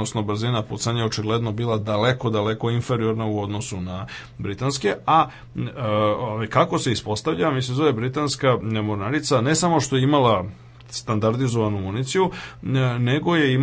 brzina pucanja očigledno bila daleko inferiorna u odnosu na britanske, a kako se ispostavlja, mislim, zove britanska mornarica ne samo što je imala standardizovanu municiju, nego je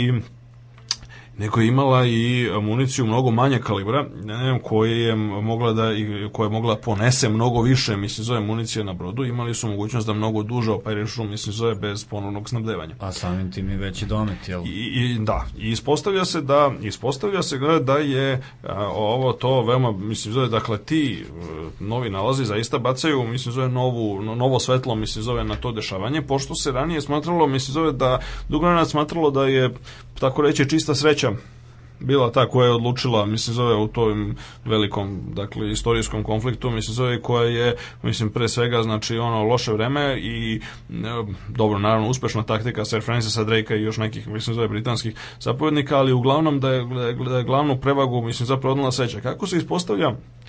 imala i municiju mnogo manje kalibra, koja je mogla ponese mnogo više, mislim, zove municije na brodu. Imali su mogućnost da mnogo duže operišu, mislim, zove bez ponovnog snabdevanja. A samim tim i veći domet, jel? I ispostavlja se da je ovo to veoma, mislim, zove, dakle, ti novi nalazi zaista bacaju, mislim, zove, novo svetlo, mislim, zove, na to dešavanje, pošto se ranije smatralo, mislim, zove, da dugo vremena smatralo da je, tako reći, čista sreća bila ta koja je odlučila, mislim, zove, u tom velikom, dakle, istorijskom konfliktu, mislim, zove, koja je, mislim, pre svega, znači, loše vreme i, dobro, naravno, uspešna taktika Sir Francisa Drakea i još nekih, mislim, zove, britanskih zapovjednika, ali uglavnom da je glavnu prevagu, mislim, zapravo odnala sreća. Kako se ispostavlja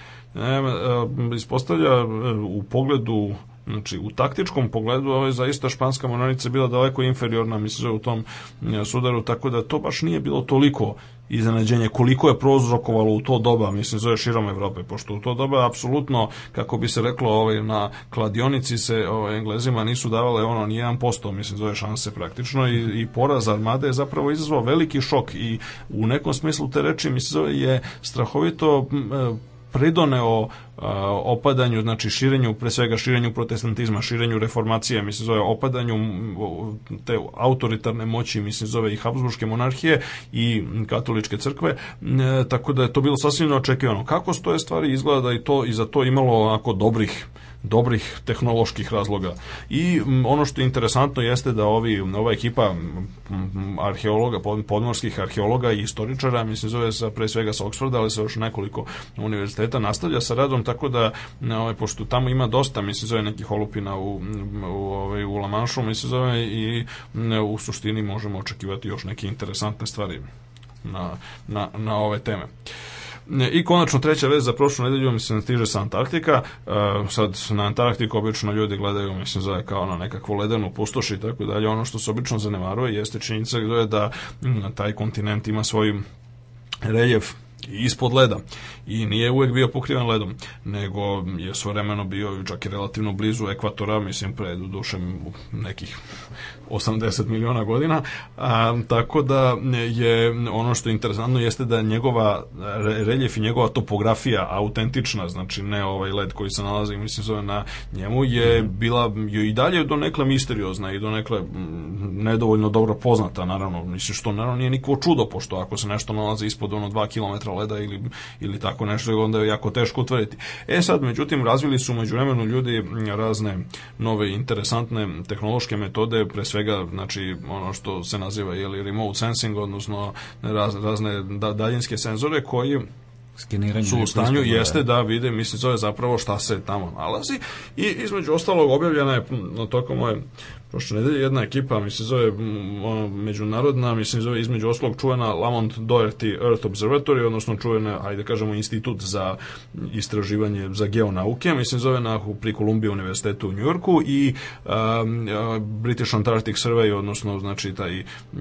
u pogledu, znači, u taktičkom pogledu, ovo je zaista španska mornarica bila daleko inferiorna, mislim, u tom sudaru, tako da to baš nije bilo toliko iznenađenje koliko je prouzrokovalo u to doba, mislim, zove širom Evrope, pošto u to doba apsolutno, kako bi se reklo, na kladionici se Englezima nisu davale ni 1%, mislim, zove šanse praktično, i poraz armade je zapravo izazvao veliki šok i u nekom smislu te reči, mislim, zove, je strahovito pridoneo opadanju, znači širenju, pre svega širenju protestantizma, širenju reformacije, mislim, zove, opadanju te autoritarne moći, mislim, zove, i Habsburške monarhije i katoličke crkve, tako da je to bilo sasvim neočekivano. Kako stoje stvari, izgleda da i za to imalo onako dobrih tehnoloških razloga. I ono što je interesantno jeste da ova ekipa arheologa, podmorskih arheologa i istoričara, mislim, zove, pre svega sa Oxforda, ali sa još nekoliko univerziteta, nastavlja sa radom, tako da, pošto tamo ima dosta, mislim, zove, nekih olupina u La Manšu, mislim, zove, i u suštini možemo očekivati još neke interesantne stvari na ove teme. I konačno treća vez za prošlu nedelju, mislim, stiže sa Antarktika. Sad na Antarktiku obično ljudi gledaju, mislim, zove, kao na nekakvu ledenu pustoš i tako dalje. Ono što se obično zanemaruje jeste činjenica da taj kontinent ima svoj reljef ispod leda i nije uvek bio pokriven ledom, nego je svojevremeno bio čak i relativno blizu ekvatora, mislim, pred dušem nekih 80 miliona godina, tako da je ono što je interesantno jeste da njegova reljef i njegova topografija autentična, znači ne ovaj led koji se nalazi, mislim, zove, na njemu, je bila i dalje donekle misteriozna i donekle nedovoljno dobro poznata, naravno, mislim, što naravno nije nikako čudo, pošto ako se nešto nalazi ispod 2 km leda ili tako nešto, onda je jako teško utvrditi. Sad, međutim, razvili su međuvremenu ljudi razne nove interesantne tehnološke metode, pre svega, znači, ono što se naziva remote sensing, odnosno razne daljinske senzore koji su u stanju jeste da vide, mislim, zove, zapravo šta se tamo nalazi. I između ostalog objavljena je tokom moje prošle nedelje jedna ekipa, mislim, zove, međunarodna, mislim, zove, između ostalog čuvena Lamont Doherty Earth Observatory, odnosno čuvena, ajde kažemo, institut za istraživanje za geonauke, mislim, zove, pri Columbia univerzitetu u New Yorku, i British Antarctic Survey, odnosno, znači, taj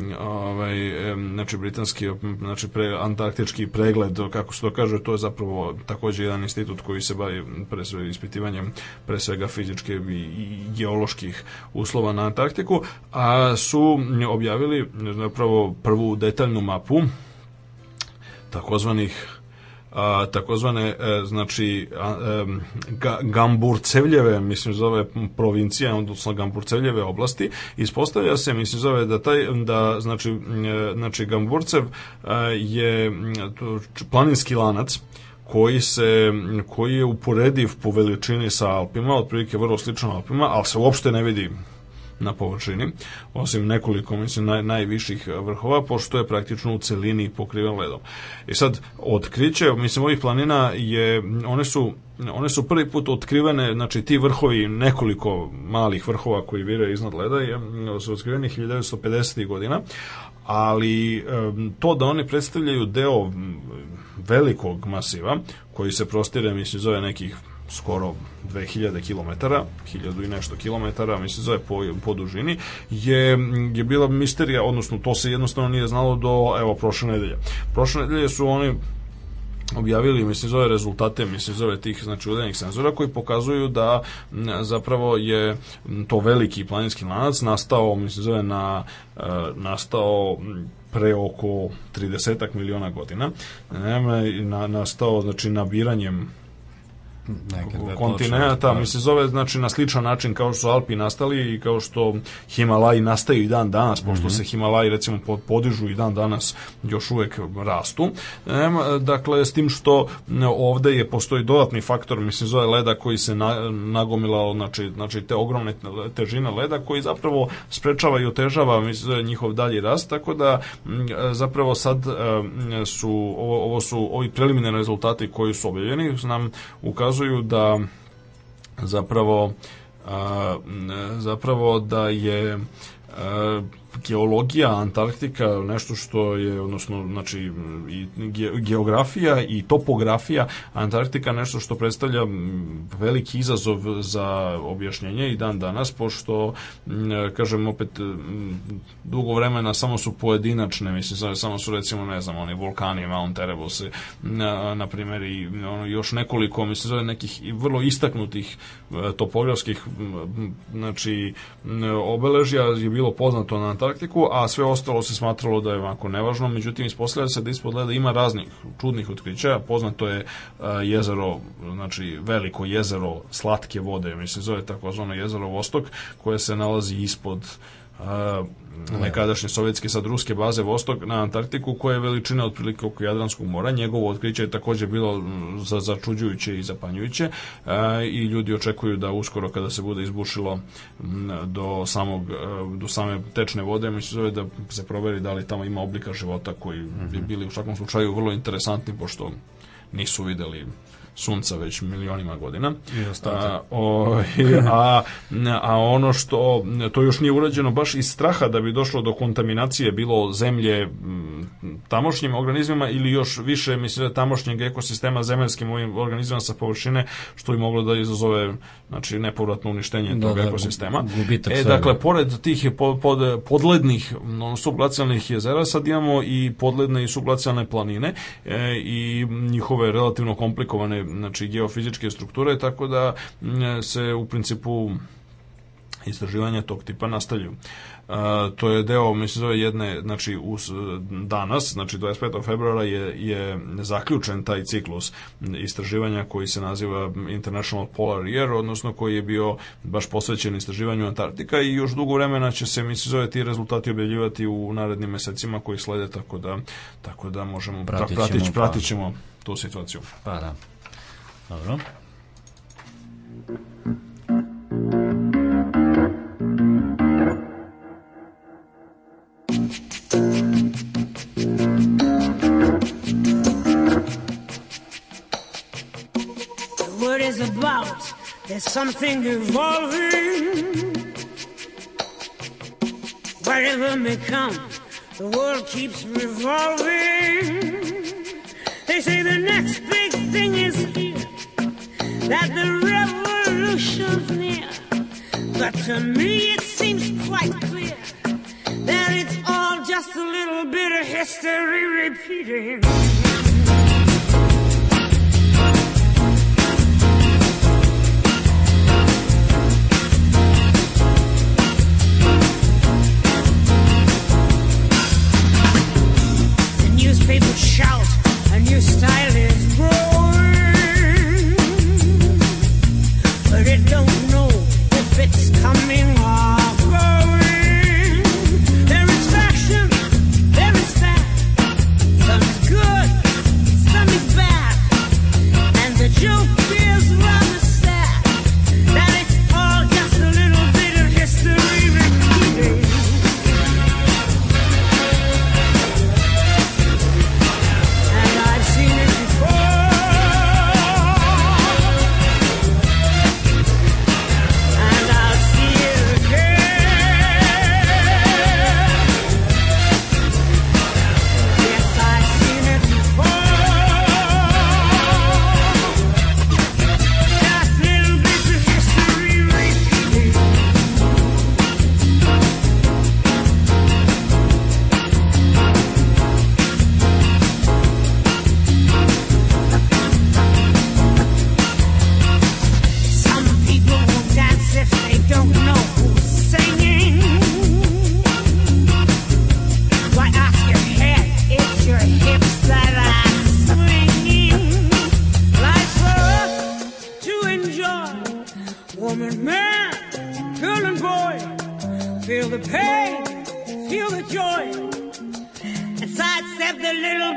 znači, britanski, znači, antarktički pregled, kako se to kaže, to je zapravo takođe jedan institut koji se bavi pre svega ispitivanjem pre svega fizičke i geoloških uslova na Antarktiku, a su objavili zapravo prvu detaljnu mapu takozvane znači Gamburcevljeve, mislim, zove, provincije, odnosno Gamburcevljeve oblasti. Ispostavlja se, mislim, zove, da znači Gamburcev je planinski lanac koji je uporediv po veličini sa Alpima, otprilike vrlo slično Alpima, ali se uopšte ne vidi na površini, osim nekoliko, mislim, najviših vrhova, pošto je praktično u celini pokriven ledom. I sad, otkriće, mislim, ovih planina one su prvi put otkrivene, znači ti vrhovi, nekoliko malih vrhova koji vire iznad leda, su otkriveni 1950. godina, ali to da oni predstavljaju deo velikog masiva, koji se prostire, mislim, zove nekih skoro 2000 km, 1000 i nešto kilometara, mislim zove po dužini, je bila misterija, odnosno to se jednostavno nije znalo do, evo, prošle nedelje. Prošle nedelje su oni objavili, mislim, zove rezultate, mislim, zove tih, znači, udarenih senzora koji pokazuju da zapravo je to veliki planinski lanac nastao, mislim, zove nastao pre oko 30 miliona godina, nastao, znači, nabiranjem kontinenta, mislim, zove, znači, na sličan način kao što su Alpi nastali i kao što Himalaji nastaju i dan danas, pošto se Himalaji, recimo, podižu i dan danas još uvek rastu. Dakle, s tim što ovde postoji dodatni faktor, mislim, zove leda koji se nagomilao, znači te ogromne težine leda koji zapravo sprečava i otežava, mislim, njihov dalji rast, tako da zapravo sad ovo su ovi preliminarni rezultati koji su objavljeni, nam ukazuju da zapravo da je geologija Antarktika nešto što je, odnosno, znači, i geografija i topografija Antarktika nešto što predstavlja veliki izazov za objašnjenje i dan danas, pošto, kažem, opet, dugo vremena samo su pojedinačne, mislim, samo su, recimo, ne znam, oni vulkani, Mount Erebus, na primjer, i još nekoliko, mislim, zove nekih vrlo istaknutih topografskih, znači, obeležja je bilo poznato na Antarktiku, a sve ostalo se smatralo da je ovako nevažno, međutim, ispostavlja se da ispod leda ima raznih čudnih otkrića. Poznato je jezero, znači veliko jezero slatke vode, mislim, zove takozvano jezero Vostok, koje se nalazi ispod nekadašnje sovjetske, sad ruske baze Vostok na Antarktiku, koja je veličina otprilike oko Jadranskog mora. Njegovo otkriće je takođe bilo začuđujuće i zapanjujuće, i ljudi očekuju da uskoro, kada se bude izbušilo do same tečne vode, mislim da se proveri da li tamo ima oblika života koji bi bili u svakom slučaju vrlo interesantni, pošto nisu videli sunca već milionima godina. A ono što to još nije urađeno baš iz straha da bi došlo do kontaminacije bilo zemlje tamošnjim organizmima ili još više, mislim, tamošnjeg ekosistema zemaljskim organizmima sa površine, što bi moglo da izazove, znači, nepovratno uništenje tog ekosistema. Dakle, pored tih podlednih subglacijalnih jezera sad imamo i podledne i subglacijalne planine i njihove relativno komplikovane, znači, geofizičke strukture, tako da se u principu istraživanja tog tipa nastavljaju. To je deo, mislim, zove jedne, znači, danas, znači 25. februara je zaključen taj ciklus istraživanja koji se naziva International Polar Year, odnosno koji je bio baš posvećen istraživanju Antarktika, i još dugo vremena će se, mislim, zove, ti rezultati objavljivati u narednim mesecima koji slede, tako da možemo pratit ćemo tu situaciju. Pa da. Dobro. What is about? There's something evolving. Whatever may come, the world keeps revolving. They say the next big thing is here, that the revolution's near. But to me it seems quite clear that it's all just a little bit of history repeating. The newspapers shout, a new style is growing, but it don't know if it's coming or going. There is fashion, there is fat, some good,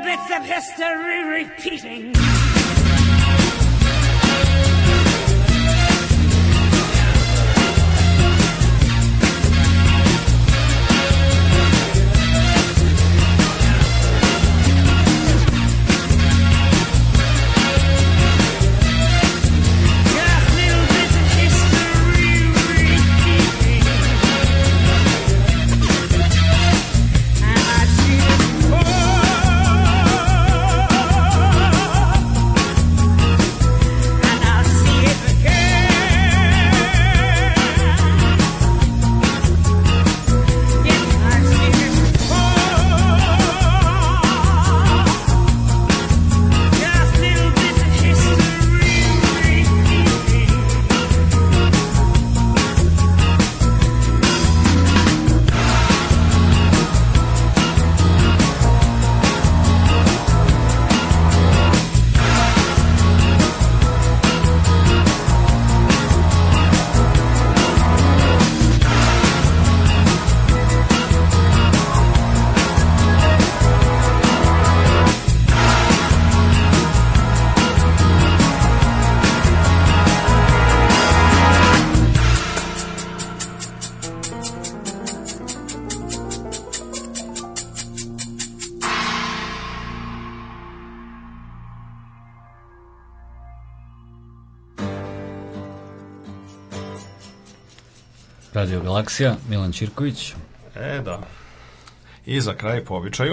bits of history repeating. Radio Galaksija, Milan Ćirković. Da. I za kraj, po običaju,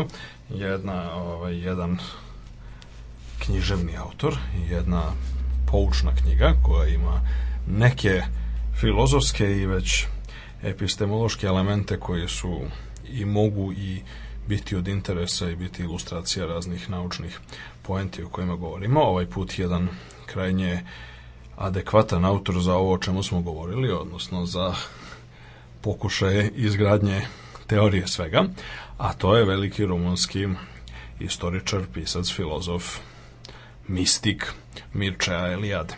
jedan književni autor, jedna poučna knjiga koja ima neke filozofske i već epistemološke elemente koji su i mogu i biti od interesa i biti ilustracija raznih naučnih poenti o kojima govorimo. Ovaj put jedan krajnje adekvatan autor za ovo o čemu smo govorili, odnosno za pokušaje izgradnje teorije svega, a to je veliki rumunski istoričar, pisac, filozof, mistik Mircea Eliade.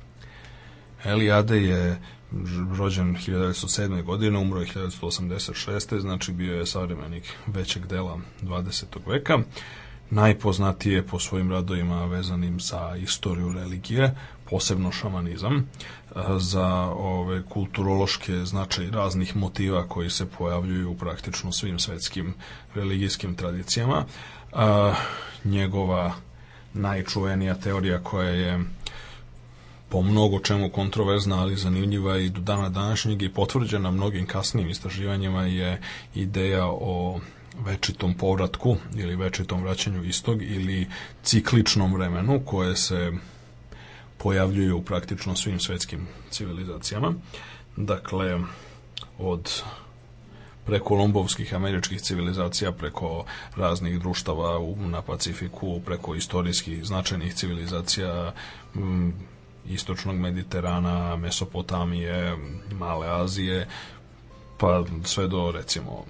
Eliade je rođen 1907. godine, umro je 1986. znači bio je savremenik većeg dela 20. veka. Najpoznatiji je po svojim radovima vezanim za istoriju religije, posebno šamanizam, za ove kulturološke značaje raznih motiva koji se pojavljuju u praktično svim svetskim religijskim tradicijama. Njegova najčuvenija teorija koja je po mnogo čemu kontroverzna, ali zanimljiva i do dana današnjeg i potvrđena mnogim kasnijim istraživanjima je ideja o večitom povratku ili večitom vraćanju istog ili cikličnom vremenu koje se pojavljuju u praktično svim svetskim civilizacijama. Dakle, od prekolombovskih američkih civilizacija, preko raznih društava na Pacifiku, preko istorijskih značajnih civilizacija istočnog Mediterana, Mesopotamije, Male Azije, pa sve do, recimo,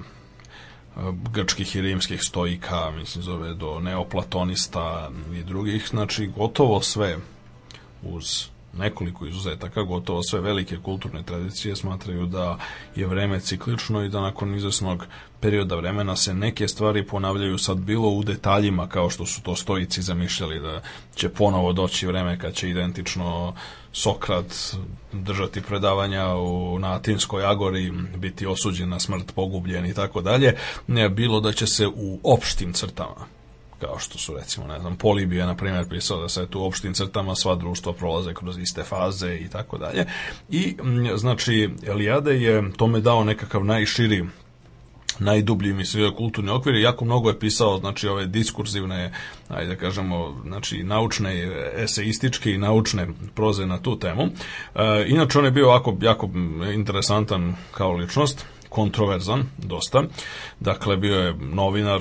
grčkih i rimskih stoika, mislim, zove do neoplatonista i drugih, znači gotovo sve, uz nekoliko izuzetaka, gotovo sve velike kulturne tradicije smatraju da je vreme ciklično i da nakon izvesnog perioda vremena se neke stvari ponavljaju, sad bilo u detaljima, kao što su to stoici zamišljali da će ponovo doći vreme kad će identično Sokrat držati predavanja na Atinskoj agori, biti osuđen na smrt, pogubljen i tako dalje, ne bilo da će se u opštim crtama, kao što su, recimo, ne znam, Polibije, na primjer, pisao da se tu u opštim crtama sva društva prolaze kroz iste faze i tako dalje. I, znači, Eliade je tome dao nekakav najširi, najdublji, mislim, kulturni okvir i jako mnogo je pisao, znači, ove diskurzivne, ajde da kažemo, znači, naučne, eseističke i naučne proze na tu temu. Inače, on je bio jako interesantan kao ličnost, kontroverzan, dosta. Dakle, bio je novinar,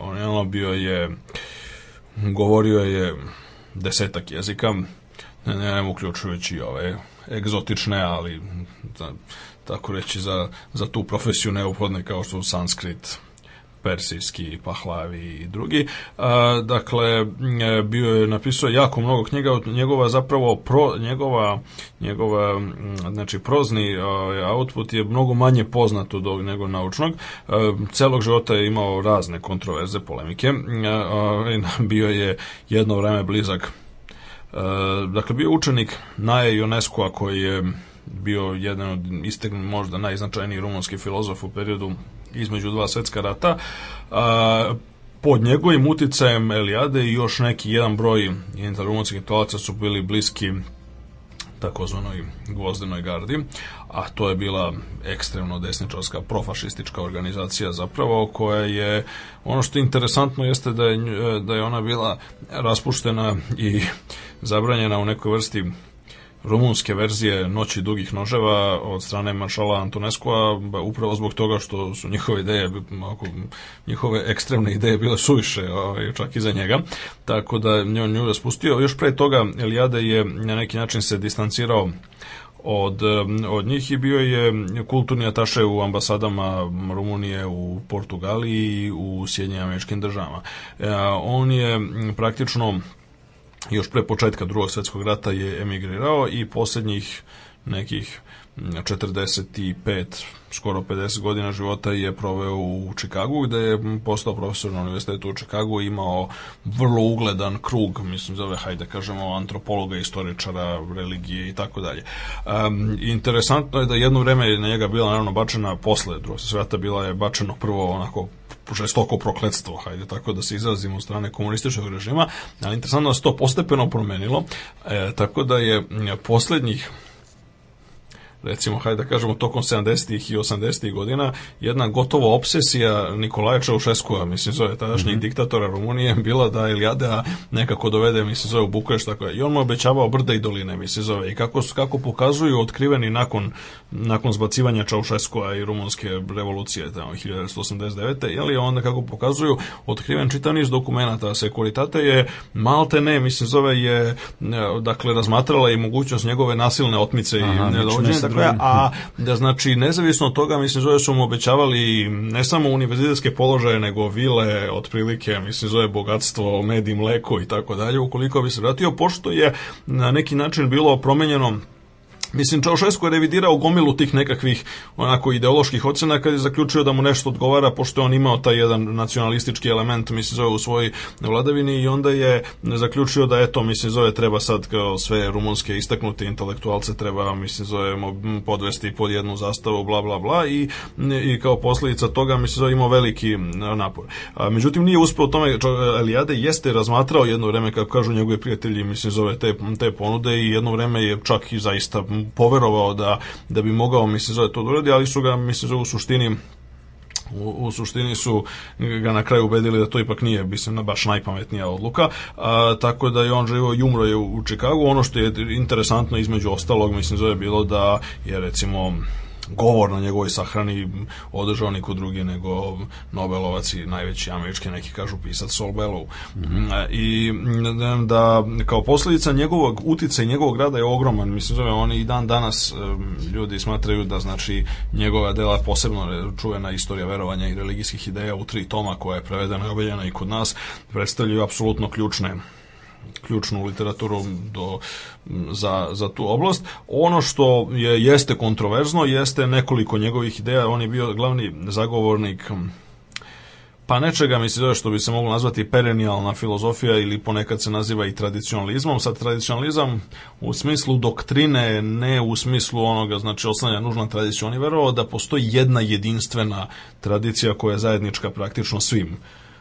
govorio je 10 jezika, ne uključujući ove egzotične, ali tako reći za tu profesiju neophodne kao što su sanskrit, persijski, Pahlavi i drugi. Dakle, bio je napisao jako mnogo knjiga, njegova zapravo njegova znači prozni output je mnogo manje poznat od nego naučnog. Celog života je imao razne kontroverze, polemike. Bio je jedno vreme blizak. Dakle, bio učenik Naje Ionescua, koji je bio jedan od možda najznačajniji rumunski filozof u periodu između dva svetska rata. Pod njegovim uticajem Eliade i još neki jedan broj rumunskih intelektualaca su bili bliski takozvanoj Gvozdenoj gardi, a to je bila ekstremno desničarska profašistička organizacija zapravo, koja je, ono što je interesantno jeste da je ona bila raspuštena i zabranjena u nekoj vrsti rumunske verzije Noći dugih noževa od strane maršala Antonescua, upravo zbog toga što su njihove ekstremne ideje bile suviše čak i za njega, tako da nju raspustio. Još pre toga Eliade je na neki način se distancirao od njih i bio je kulturni ataše u ambasadama Rumunije u Portugaliji i u Sjedinjenim Američkim Državama. On je praktično još pre početka Drugog svjetskog rata je emigrirao i posljednjih nekih 45, skoro 50 godina života je proveo u Čikagu, gde je postao profesor na univerzitetu u Čikagu, imao vrlo ugledan krug, mislim zove, hajde kažemo, antropologa, istoričara, religije i tako dalje. Interesantno je da jedno vreme je na njega bila naravno bačena, posle Drugog svjetskog rata bila je bačeno prvo onako žestoko prokletstvo, hajde tako da se izrazimo od strane komunističkog režima, ali interesantno da se to postepeno promenilo, tako da je posljednjih, recimo, hajde da kažemo, tokom 70. i 80. godina, jedna gotovo obsesija Nikolaja Čaušeskua, mislim, zove tadašnjih diktatora Rumunije, bila da Eliadea nekako dovede, mislim, zove u Bukurešt, tako je. I on mu obećavao brda i doline, mislim, zove. I kako pokazuju otkriveni nakon zbacivanja Čaušeskua i rumunske revolucije, tamo, 1989. Jeli, onda kako pokazuju otkriven čitav niz dokumenta. Sekuritate je malte ne, mislim, zove, je, dakle, razmatrala i mogućnost njegove nasilne otmice i nedovođenja, a da znači nezavisno od toga, mislim, zove, su mu obećavali ne samo univerzitetske položaje, nego vile, otprilike, mislim, zove, bogatstvo, med i mleko i tako dalje, ukoliko bi se vratio, pošto je na neki način bilo promenjeno. Mislim, Čaušesku je revidirao gomilu tih nekakvih onako ideoloških ocena kad je zaključio da mu nešto odgovara, pošto je on imao taj jedan nacionalistički element, mislim, zove, u svojoj vladavini, i onda je zaključio da eto, mislim, zove, treba sad kao sve rumunske istaknute intelektualce treba, mislim, zove, podvesti pod jednu zastavu, bla, bla, bla, i kao posljedica toga, mislim, zove, imao veliki napor. Međutim, nije uspeo u tome. Eliade jeste razmatrao jedno vreme, kako kažu njegovi prijatelji, mislim, zove, te ponude, i jedno vreme je čak i zaista poverovao da bi mogao, mislim, zove, to da uradi, ali su ga, mislim, zove, u suštini su ga na kraju ubedili da to ipak nije, mislim, baš najpametnija odluka, tako da je on živio i umro je u Čikagu. Ono što je interesantno između ostalog, mislim, zove, bilo da je, recimo, govor na njegovoj sahrani održao niko drugi nego Nobelovac i najveći američki, neki kažu, pisac Saul Bellow. I da kao posljedica njegovog uticaja i njegovog rada je ogroman, mislim, zove, oni i dan danas ljudi smatraju da, znači, njegova dela, posebno čuvena Istorija verovanja i religijskih ideja u 3 toma, koja je prevedena i objavljena i kod nas, predstavljaju apsolutno ključnu literaturu za tu oblast. Ono što jeste kontroverzno jeste nekoliko njegovih ideja. On je bio glavni zagovornik pa nečega, mislim, što bi se moglo nazvati perenijalna filozofija, ili ponekad se naziva i tradicionalizmom. Sad, tradicionalizam u smislu doktrine, ne u smislu onoga, znači, oslanja nužno tradiciju. On je verovao da postoji jedna jedinstvena tradicija koja je zajednička praktično svim,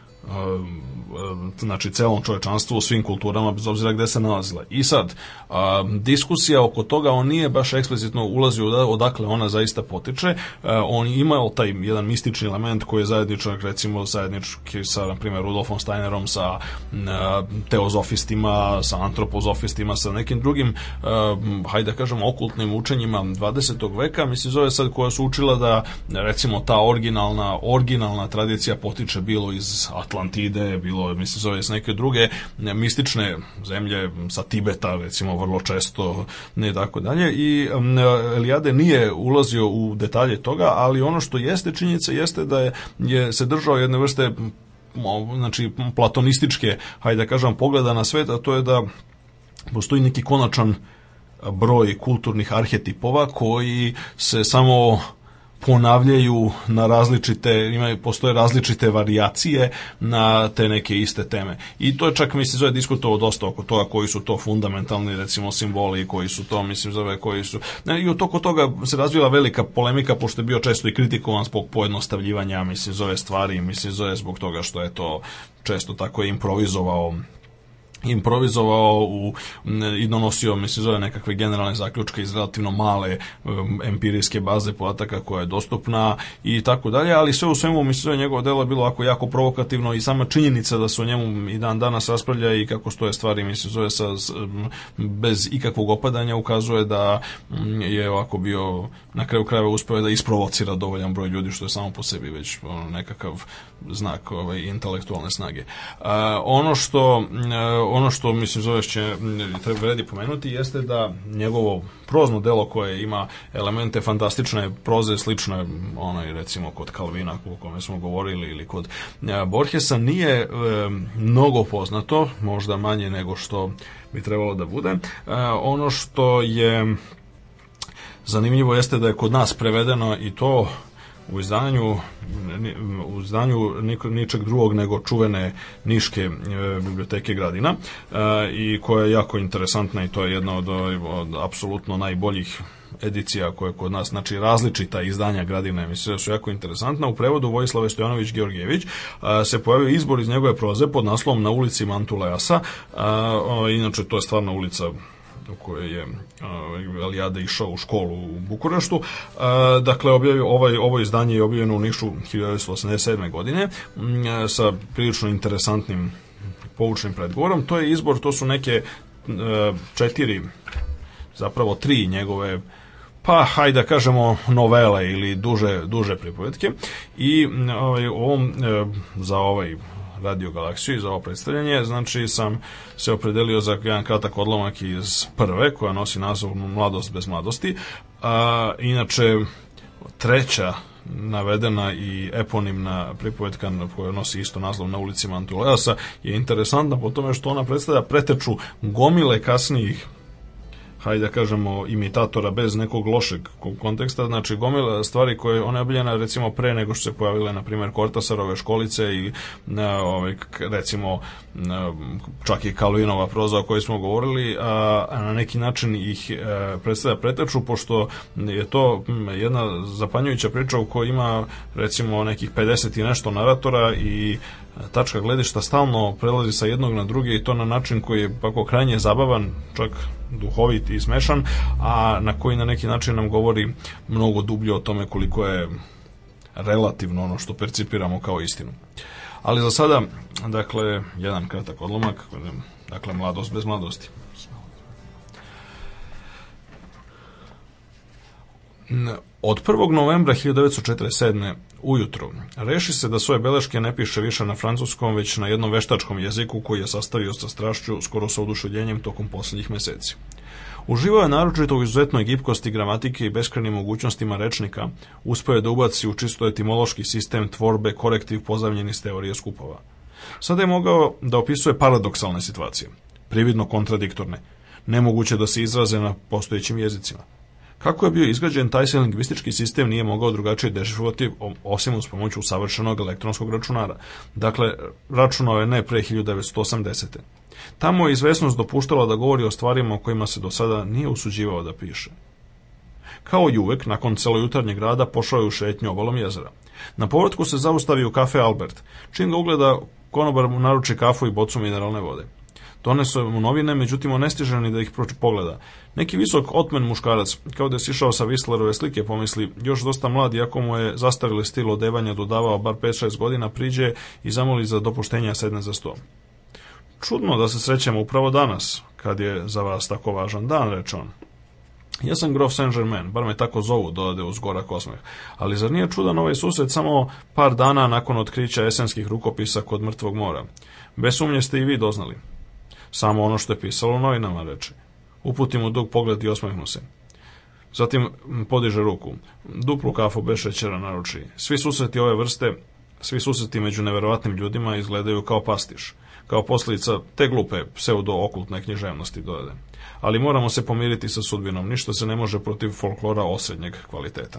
znači celom čovečanstvu, u svim kulturama, bez obzira gde se nalazila. I sad, diskusija oko toga, on nije baš eksplicitno ulazio odakle ona zaista potiče. On imao taj jedan mistični element koji je zajedničak, recimo zajednički sa, na primjer, Rudolfom Steinerom, sa teozofistima, sa antropozofistima, sa nekim drugim, hajde da kažemo, okultnim učenjima 20. veka, mislim, zove sad, koja su učila da, recimo, ta originalna tradicija potiče bilo iz Atlantide, bilo, mislim, zove s neke druge mistične zemlje, sa Tibeta, recimo, vrlo često, ne tako dalje, i Eliade nije ulazio u detalje toga, ali ono što jeste činjenica jeste da je se držao jedne vrste, znači, platonističke, hajde da kažem, pogleda na svet, a to je da postoji neki konačan broj kulturnih arhetipova koji se samo ponavljaju na različite, postoje različite varijacije na te neke iste teme. I to je čak, mislim, zove diskutovao dosta oko toga koji su to fundamentalni, recimo, simboli, koji su to, mislim, zove, koji su... I oko toga se razvila velika polemika, pošto je bio često i kritikovan zbog pojednostavljivanja, mislim, zove, stvari, mislim, zove, zbog toga što je to često tako improvizovao i donosio, mislim, zove, nekakve generalne zaključke iz relativno male empirijske baze podataka koja je dostupna i tako dalje, ali sve u svemu, mislim, zove, njegovo delo je bilo jako provokativno i sama činjenica da se o njemu i dan danas raspravlja i kako stoje stvari, mislim, zove, bez ikakvog opadanja ukazuje da je ovako bio, na kraju krajeva uspeo da isprovocira dovoljan broj ljudi, što je samo po sebi već nekakav znak intelektualne snage. Ono što mislim, zoveš, treba vredi pomenuti jeste da njegovo prozno delo koje ima elemente fantastične proze, slične onoj, recimo, kod Kalvina o kome smo govorili ili kod Borgesa, nije mnogo poznato, možda manje nego što bi trebalo da bude. Ono što je zanimljivo jeste da je kod nas prevedeno i to u izdanju ničeg drugog nego čuvene niške biblioteke Gradina, i koja je jako interesantna i to je jedna od apsolutno najboljih edicija koje kod nas, znači različita izdanja Gradina, mislim da su jako interesantna. U prevodu Vojislave Stojanović-Georgijević se pojavio izbor iz njegove proze pod naslovom Na ulici Mantulejasa. Inače, to je stvarna ulica u kojoj je Eliade išao u školu u Bukureštu. Dakle, ovo izdanje je objavljeno u Nišu 1987. godine sa prilično interesantnim poučnim predgovorom. To je izbor, to su neke 3 njegove, pa hajde da kažemo, novele ili duže pripovetke. I za ovaj Radio Galaksiju i za ovo predstavljanje, znači sam se opredelio za jedan kratak odlomak iz prve, koja nosi naziv Mladost bez mladosti. Inače, treća navedena i eponimna pripovetka koja nosi isto naslov Na ulici Mantulejasa je interesantna po tome što ona predstavlja preteču gomile kasnijih, hajde da kažemo, imitatora bez nekog lošeg konteksta, znači gomila stvari koje ona je objavljena recimo pre nego što se pojavile, na primjer, Kortasarove školice i recimo čak i Kalvinova proza o kojoj smo govorili, a na neki način ih predstavlja preteču, pošto je to jedna zapanjujuća priča u kojoj ima recimo nekih 50 i nešto naratora i tačka gledišta stalno prelazi sa jednog na drugi i to na način koji je tako krajnje zabavan, čak duhovit i smešan, a na koji na neki način nam govori mnogo dublje o tome koliko je relativno ono što percipiramo kao istinu. Ali za sada, dakle, jedan kratak odlomak, dakle, Mladost bez mladosti. Od 1. novembra 1947. ujutru reši se da svoje beleške ne piše više na francuskom, već na jednom veštačkom jeziku koji je sastavio sa strašću, skoro sa oduševljenjem tokom posljednjih meseci. Uživao je naročito u izuzetnoj gipkosti gramatike i beskrajnim mogućnostima rečnika, uspeo je da ubaci u čisto etimološki sistem tvorbe korektiv pozavljen iz teorije skupova. Sada je mogao da opisuje paradoksalne situacije, prividno kontradiktorne, nemoguće da se izraze na postojećim jezicima. Kako je bio izgrađen, taj se lingvistički sistem nije mogao drugačije dešifrovati osim uz pomoću savršenog elektronskog računara. Dakle, računao je ne pre 1980. Tamo je izvesnost dopuštala da govori o stvarima o kojima se do sada nije usuđivao da piše. Kao i uvek, nakon celojutarnjeg rada pošao je u šetnju obalom jezera. Na povratku se zaustavi u kafe Albert, čim ga ugleda konobar mu naruči kafu i bocu mineralne vode. Donese mu novine, međutim on ne stiže ni da ih pogleda. Neki visok otmen muškarac, kao da je sišao sa Whistlerove slike, pomisli, još dosta mlad, iako mu je zastarili stil odevanja dodavao bar 5-6 godina, priđe i zamoli za dopuštenja sedne za sto. Čudno da se srećemo upravo danas, kad je za vas tako važan dan, reče on. Ja sam grof Saint-Germain, bar me tako zovu, dodade uz gorak osmeh. Ali zar nije čudan ovaj susret samo par dana nakon otkrića esenskih rukopisa kod Mrtvog mora? Bez sumnje ste i vi doznali. Samo ono što je pisalo u novinama, reče. Uputi mu dug pogled i osmehnu se. Zatim podiže ruku. Duplu kafu bez šećera naruči. Svi susreti ove vrste, svi susreti među neverovatnim ljudima izgledaju kao pastiš. Kao posljedica te glupe pseudo-okultne književnosti, dodade. Ali moramo se pomiriti sa sudbinom. Ništa se ne može protiv folklora osrednjeg kvaliteta.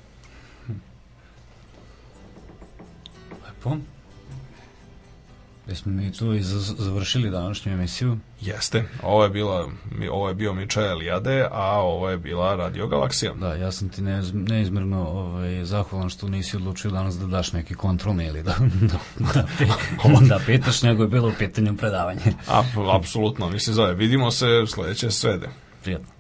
Lepo. Jesmo mi tu i završili današnju emisiju? Jeste. Ovo je bio Miča Elijade, a ovo je bila Radio Galaksija. Da, ja sam ti neizmjerno zahvalan što nisi odlučio danas da daš neki kontrolni ili da pitaš, nego je bilo u pitanju predavanje. Apsolutno. Mislim, vidimo se sledeće srede. Prijetno.